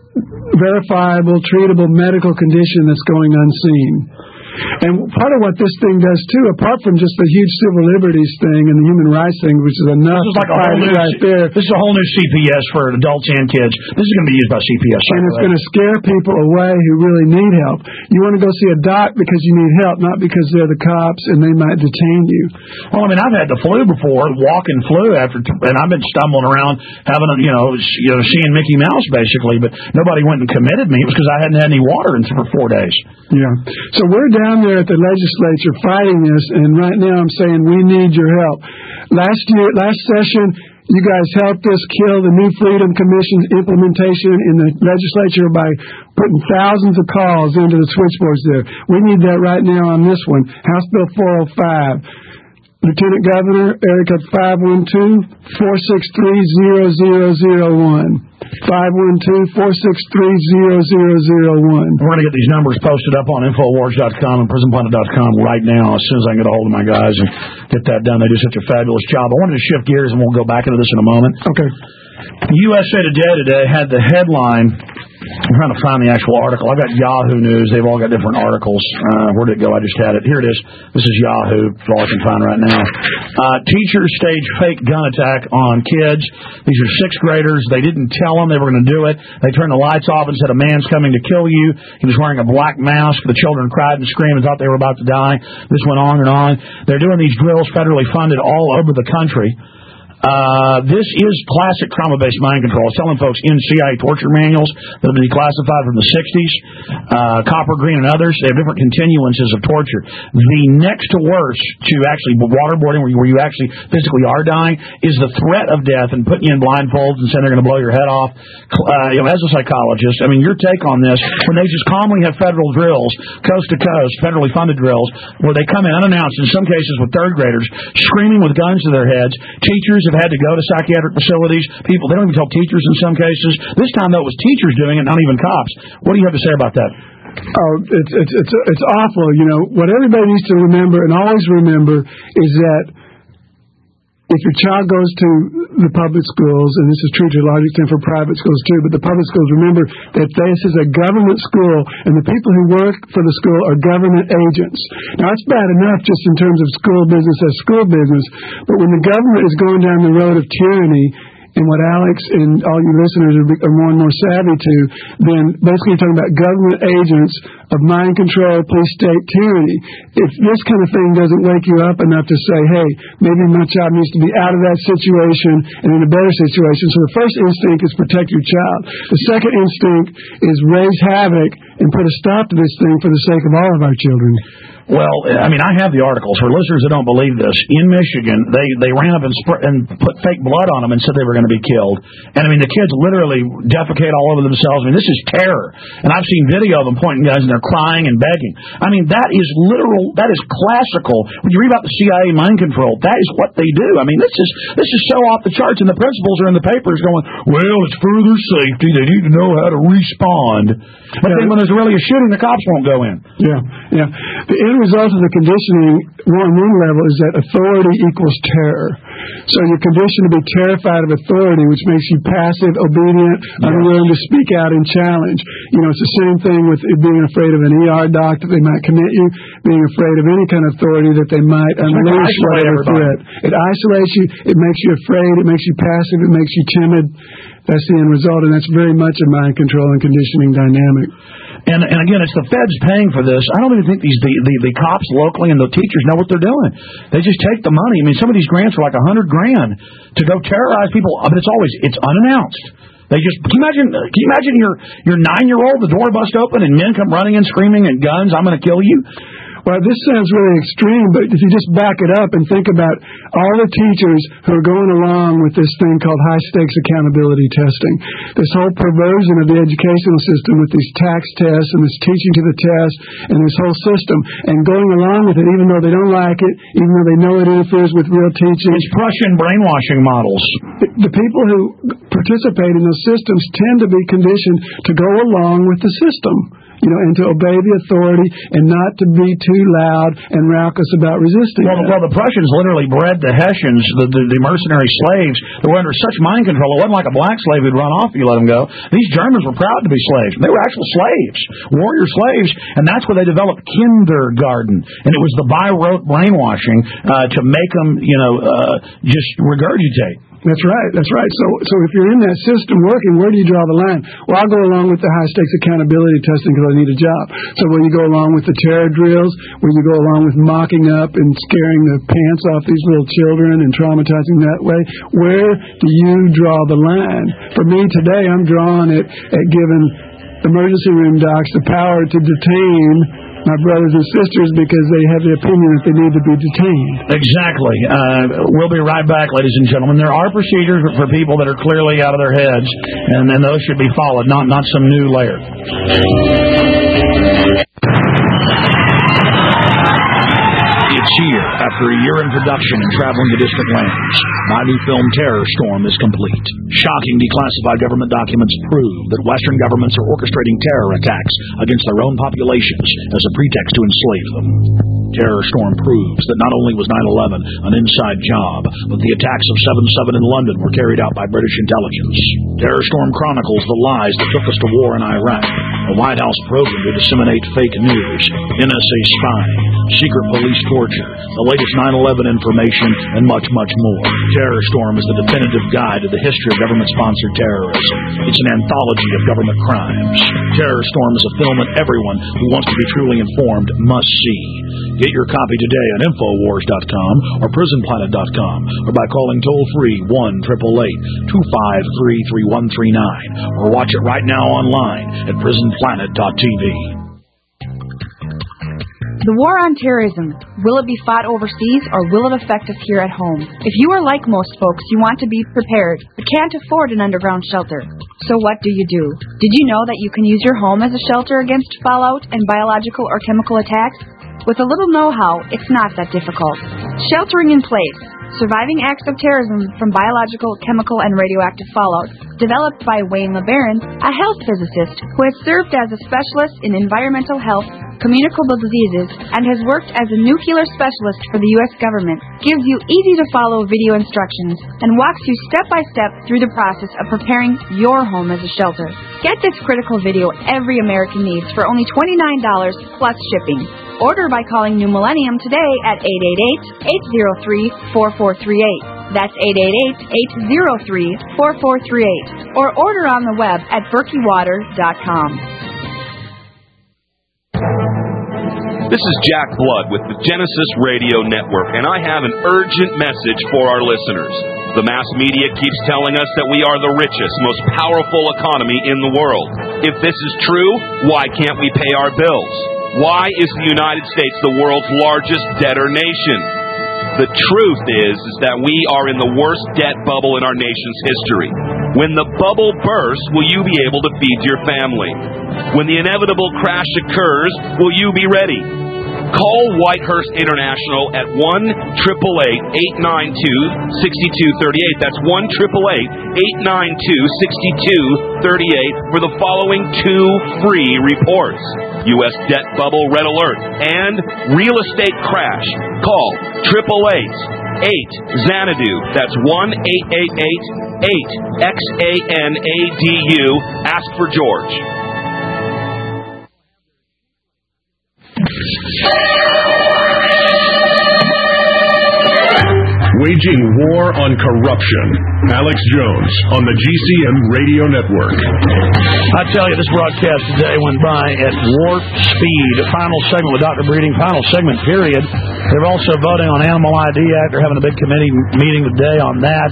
verifiable, treatable medical condition that's going unseen. And part of what this thing does, too, apart from just the huge civil liberties thing and the human rights thing, which is enough This is like a whole new, right there. This is a whole new C P S for adults and kids. This is going to be used by C P S. And it's going to scare people away who really need help. You want to go see a doc because you need help, not because they're the cops and they might detain you. Well, I mean, I've had the flu before, walking flu after, and I've been stumbling around having, a, you know, you know, seeing Mickey Mouse basically, but nobody went and committed me. It was because I hadn't had any water in for four days. Yeah. So we're down there at the legislature fighting this, and right now I'm saying we need your help. Last year, last session, you guys helped us kill the New Freedom Commission's implementation in the legislature by putting thousands of calls into the switchboards there. We need that right now on this one. House Bill four oh five. Lieutenant Governor, area code five one two, four six three, zero zero zero one. five one two, four six three, zero zero zero one. We're going to get these numbers posted up on Infowars dot com and Prison Planet dot com right now as soon as I can get a hold of my guys and get that done. They do such a fabulous job. I wanted to shift gears, and we'll go back into this in a moment. Okay. U S A Today today had the headline. I'm trying to find the actual article. I've got Yahoo News. They've all got different articles. Uh, where did it go? I just had it. Here it is. This is Yahoo. That's all I can find right now. Uh, teachers stage fake gun attack on kids. These are sixth graders. They didn't tell them they were going to do it. They turned the lights off and said, a man's coming to kill you. He was wearing a black mask. The children cried and screamed and thought they were about to die. This went on and on. They're doing these drills federally funded all over the country. Uh, this is classic trauma-based mind control. I was telling folks in C I A torture manuals that have been declassified from the sixties, uh, Copper, Green, and others, they have different continuances of torture. The next to worst to actually waterboarding, where you, where you actually physically are dying, is the threat of death and putting you in blindfolds and saying they're going to blow your head off. Uh, you know, as a psychologist, I mean, your take on this, when they just calmly have federal drills, coast to coast, federally funded drills, where they come in unannounced, in some cases with third graders, screaming with guns to their heads. Teachers have had to go to psychiatric facilities. People, they don't even tell teachers in some cases. This time, though, it was teachers doing it, not even cops. What do you have to say about that? Oh, it's it's it's it's awful. You know, what everybody needs to remember and always remember is that if your child goes to the public schools, and this is true to a large extent for private schools too, but the public schools, remember that this is a government school, and the people who work for the school are government agents. Now, that's bad enough just in terms of school business as school business, but when the government is going down the road of tyranny, and what Alex and all you listeners are more and more savvy to, then basically you're talking about government agents of mind control, police state tyranny. If this kind of thing doesn't wake you up enough to say, hey, maybe my child needs to be out of that situation and in a better situation. So the first instinct is protect your child. The second instinct is raise havoc and put a stop to this thing for the sake of all of our children. Well, I mean, I have the articles. For listeners that don't believe this, in Michigan, they, they ran up and, sp- and put fake blood on them and said they were going to be killed. And, I mean, the kids literally defecate all over themselves. I mean, this is terror. And I've seen video of them pointing guns and they're crying and begging. I mean, that is literal, that is classical. When you read about the C I A mind control, that is what they do. I mean, this is this is so off the charts, and the principals are in the papers going, well, it's for their safety. They need to know how to respond. But yeah. Then when there's really a shooting, the cops won't go in. Yeah, yeah. The end result of the conditioning on one level is that authority equals terror. So you're conditioned to be terrified of authority, which makes you passive, obedient, unwilling to speak out and challenge. You know, it's the same thing with being afraid of an E R doc that they might commit you, being afraid of any kind of authority that they might unleash whatever threat. It isolates you. It makes you afraid. It makes you passive. It makes you timid. That's the end result, and that's very much a mind control and conditioning dynamic. And, and again, it's the feds paying for this. I don't even think these the, the, the cops locally and the teachers know what they're doing. They just take the money. I mean, some of these grants are like a hundred grand to go terrorize people, but it's always it's unannounced. They just can you imagine? Can you imagine your your nine year old? The door bust open and men come running and screaming and guns. I'm going to kill you. Well, this sounds really extreme, but if you just back it up and think about all the teachers who are going along with this thing called high-stakes accountability testing, this whole perversion of the educational system with these tax tests and this teaching to the test and this whole system, and going along with it even though they don't like it, even though they know it interferes with real teaching. It's Prussian brainwashing models. The, the people who participate in those systems tend to be conditioned to go along with the system. You know, and to obey the authority and not to be too loud and raucous about resisting. Well, well the Prussians literally bred the Hessians, the, the, the mercenary slaves, that were under such mind control. It wasn't like a black slave who'd run off if you let him go. These Germans were proud to be slaves. They were actual slaves, warrior slaves, and that's where they developed kindergarten. And it was the by rote brainwashing uh, to make them, you know, uh, just regurgitate. That's right. That's right. So, so if you're in that system working, where do you draw the line? Well, I'll go along with the high-stakes accountability testing because I need a job. So will you go along with the terror drills? Will you go along with mocking up and scaring the pants off these little children and traumatizing that way? Where do you draw the line? For me today, I'm drawing it at giving emergency room docs the power to detain my brothers and sisters because they have the opinion that they need to be detained. Exactly. Uh, we'll be right back, ladies and gentlemen. There are procedures for people that are clearly out of their heads, and, and those should be followed, not, not some new layer. It's here. After a year in production and traveling to distant lands, my new film Terror Storm is complete. Shocking declassified government documents prove that Western governments are orchestrating terror attacks against their own populations as a pretext to enslave them. Terror Storm proves that not only was nine eleven an inside job, but the attacks of seven seven in London were carried out by British intelligence. Terror Storm chronicles the lies that took us to war in Iraq, a White House program to disseminate fake news, N S A spying, secret police torture, the latest nine eleven information, and much, much more. Terror Storm is the definitive guide to the history of government-sponsored terrorism. It's an anthology of government crimes. Terror Storm is a film that everyone who wants to be truly informed must see. Get your copy today on Infowars dot com or Prison Planet dot com or by calling toll-free one eight eight eight, two five three, three one three nine or watch it right now online at Prison Planet dot T V. The war on terrorism, will it be fought overseas or will it affect us here at home? If you are like most folks, you want to be prepared, but can't afford an underground shelter. So what do you do? Did you know that you can use your home as a shelter against fallout and biological or chemical attacks? With a little know-how, it's not that difficult. Sheltering in place. Surviving acts of terrorism from biological, chemical, and radioactive fallout, developed by Wayne LeBaron, a health physicist who has served as a specialist in environmental health, communicable diseases, and has worked as a nuclear specialist for the U S government, gives you easy-to-follow video instructions and walks you step-by-step through the process of preparing your home as a shelter. Get this critical video every American needs for only twenty-nine dollars plus shipping. Order by calling New Millennium today at eight eight eight, eight zero three, four four three eight. That's eight eight eight, eight zero three, four four three eight. Or order on the web at berkey water dot com. This is Jack Blood with the Genesis Radio Network, and I have an urgent message for our listeners. The mass media keeps telling us that we are the richest, most powerful economy in the world. If this is true, why can't we pay our bills? Why is the United States the world's largest debtor nation? The truth is, is that we are in the worst debt bubble in our nation's history. When the bubble bursts, will you be able to feed your family? When the inevitable crash occurs, will you be ready? Call Whitehurst International at one eight eight eight, eight nine two, six two three eight. That's one eight eight eight, eight nine two, six two three eight for the following two free reports. U S debt bubble red alert and real estate crash. Call eight eight eight, eight Xanadu. That's one eight eight eight eight X A N A D U. Ask for George. Waging war on corruption. Alex Jones on the G C N Radio Network. I tell you, this broadcast today went by at warp speed. Final segment with Doctor Breeding. Final segment, period. They're also voting on Animal I D Act. They're having a big committee meeting today on that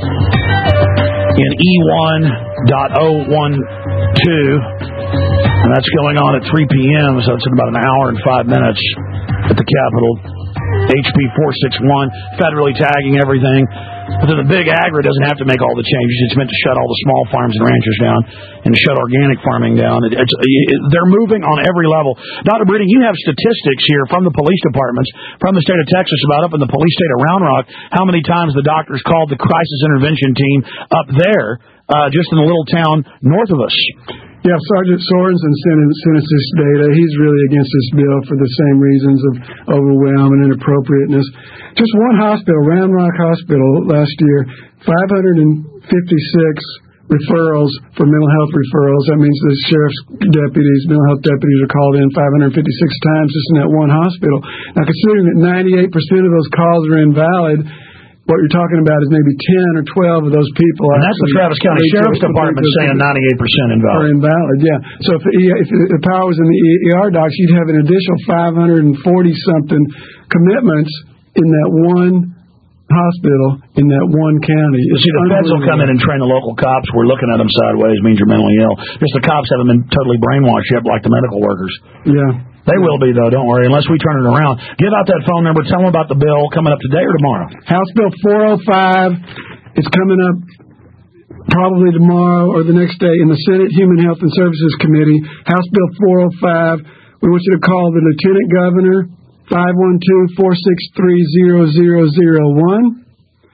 in E one point oh one two. And that's going on at three p.m., so it's in about an hour and five minutes at the Capitol. H B four sixty-one, federally tagging everything. But then the big agri doesn't have to make all the changes. It's meant to shut all the small farms and ranchers down and shut organic farming down. It, it's, it, they're moving on every level. Doctor Breeding, you have statistics here from the police departments, from the state of Texas, about up in the police state of Round Rock, how many times the doctors called the crisis intervention team up there, uh, just in a little town north of us. Yeah, Sergeant Sorensen sent, sent us this data. He's really against this bill for the same reasons of overwhelm and inappropriateness. Just one hospital, Round Rock Hospital, last year, five hundred fifty-six referrals for mental health referrals. That means the sheriff's deputies, mental health deputies are called in five hundred fifty-six times just in that one hospital. Now, considering that ninety-eight percent of those calls are invalid, what you're talking about is maybe ten or twelve of those people. And that's the Travis County Sheriff's Department saying ninety-eight percent invalid. Are invalid, yeah. So if the, if the power was in the E R docs, you'd have an additional five hundred forty-something commitments in that one hospital in that one county. You see, the feds will come in and train the local cops. We're looking at them sideways, means you're mentally ill. Just the cops haven't been totally brainwashed yet like the medical workers. Yeah. They will be, though, don't worry, unless we turn it around. Give out that phone number. Tell them about the bill coming up today or tomorrow. House Bill four oh five. It's coming up probably tomorrow or the next day in the Senate Human Health and Services Committee. House Bill four oh five. We want you to call the Lieutenant Governor, five one two, four six three, zero zero zero one.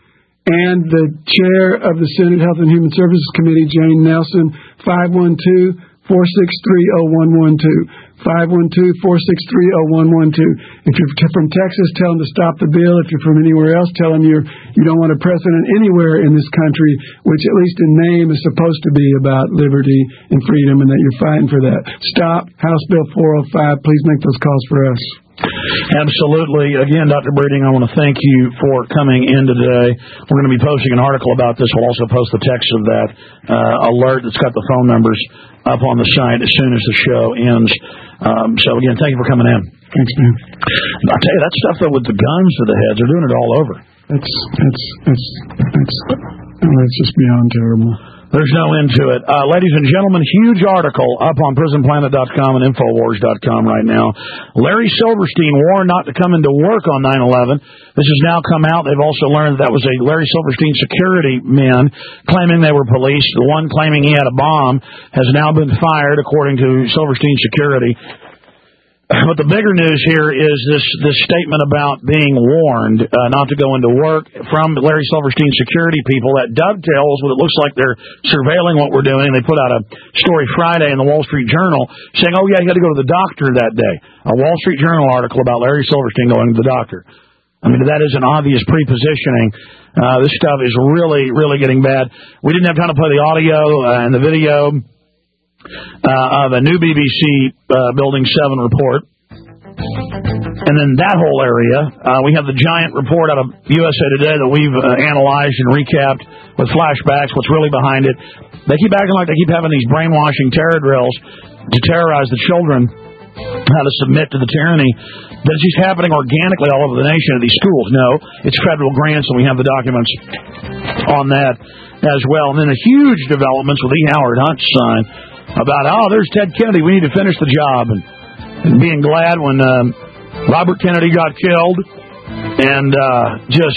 And the Chair of the Senate Health and Human Services Committee, Jane Nelson, five one two, four six three, zero one one two. five one two, four six three, zero one one two. If you're from Texas, tell them to stop the bill. If you're from anywhere else, tell them you're, you don't want a precedent anywhere in this country, which at least in name is supposed to be about liberty and freedom, and that you're fighting for that. Stop House Bill four oh five. Please make those calls for us. Absolutely. Again, Doctor Breeding, I want to thank you for coming in today. We're going to be posting an article about this. We'll also post the text of that uh, alert that's got the phone numbers up on the site as soon as the show ends. Um, so, again, thank you for coming in. Thanks, man. I'll tell you, that stuff, though, with the guns to the heads, they're doing it all over. That's, that's, that's, that's, that's just beyond terrible. There's no end to it. Uh, ladies and gentlemen, huge article up on prison planet dot com and infowars dot com right now. Larry Silverstein warned not to come into work on nine eleven. This has now come out. They've also learned that, that was a Larry Silverstein security man claiming they were police. The one claiming he had a bomb has now been fired, according to Silverstein Security. But the bigger news here is this this statement about being warned uh, not to go into work from Larry Silverstein security people that dovetails with it looks like they're surveilling what we're doing. They put out a story Friday in the Wall Street Journal saying, oh, yeah, you got to go to the doctor that day. A Wall Street Journal article about Larry Silverstein going to the doctor. I mean, that is an obvious prepositioning. Uh, this stuff is really, really getting bad. We didn't have time to play the audio uh, and the video Uh, of a new B B C uh, Building seven report. And then that whole area, uh, we have the giant report out of U S A Today that we've uh, analyzed and recapped with flashbacks, what's really behind it. They keep acting like they keep having these brainwashing terror drills to terrorize the children, how to submit to the tyranny. But it's just happening organically all over the nation at these schools. No, it's federal grants, and we have the documents on that as well. And then the huge developments with E. Howard Hunt's sign about, oh, there's Ted Kennedy, we need to finish the job, and, and being glad when um, Robert Kennedy got killed, and uh, just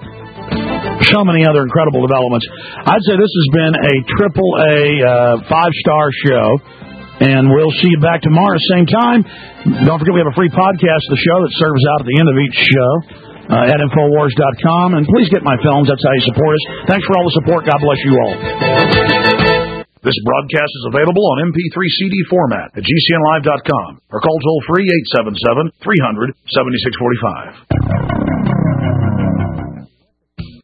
so many other incredible developments. I'd say this has been a triple A uh, five-star show, and we'll see you back tomorrow, same time. Don't forget we have a free podcast of the show that serves out at the end of each show uh, at infowars dot com, and please get my films, that's how you support us. Thanks for all the support. God bless you all. This broadcast is available on M P three C D format at G C N live dot com or call toll free eight seven seven, three hundred, seventy-six forty-five.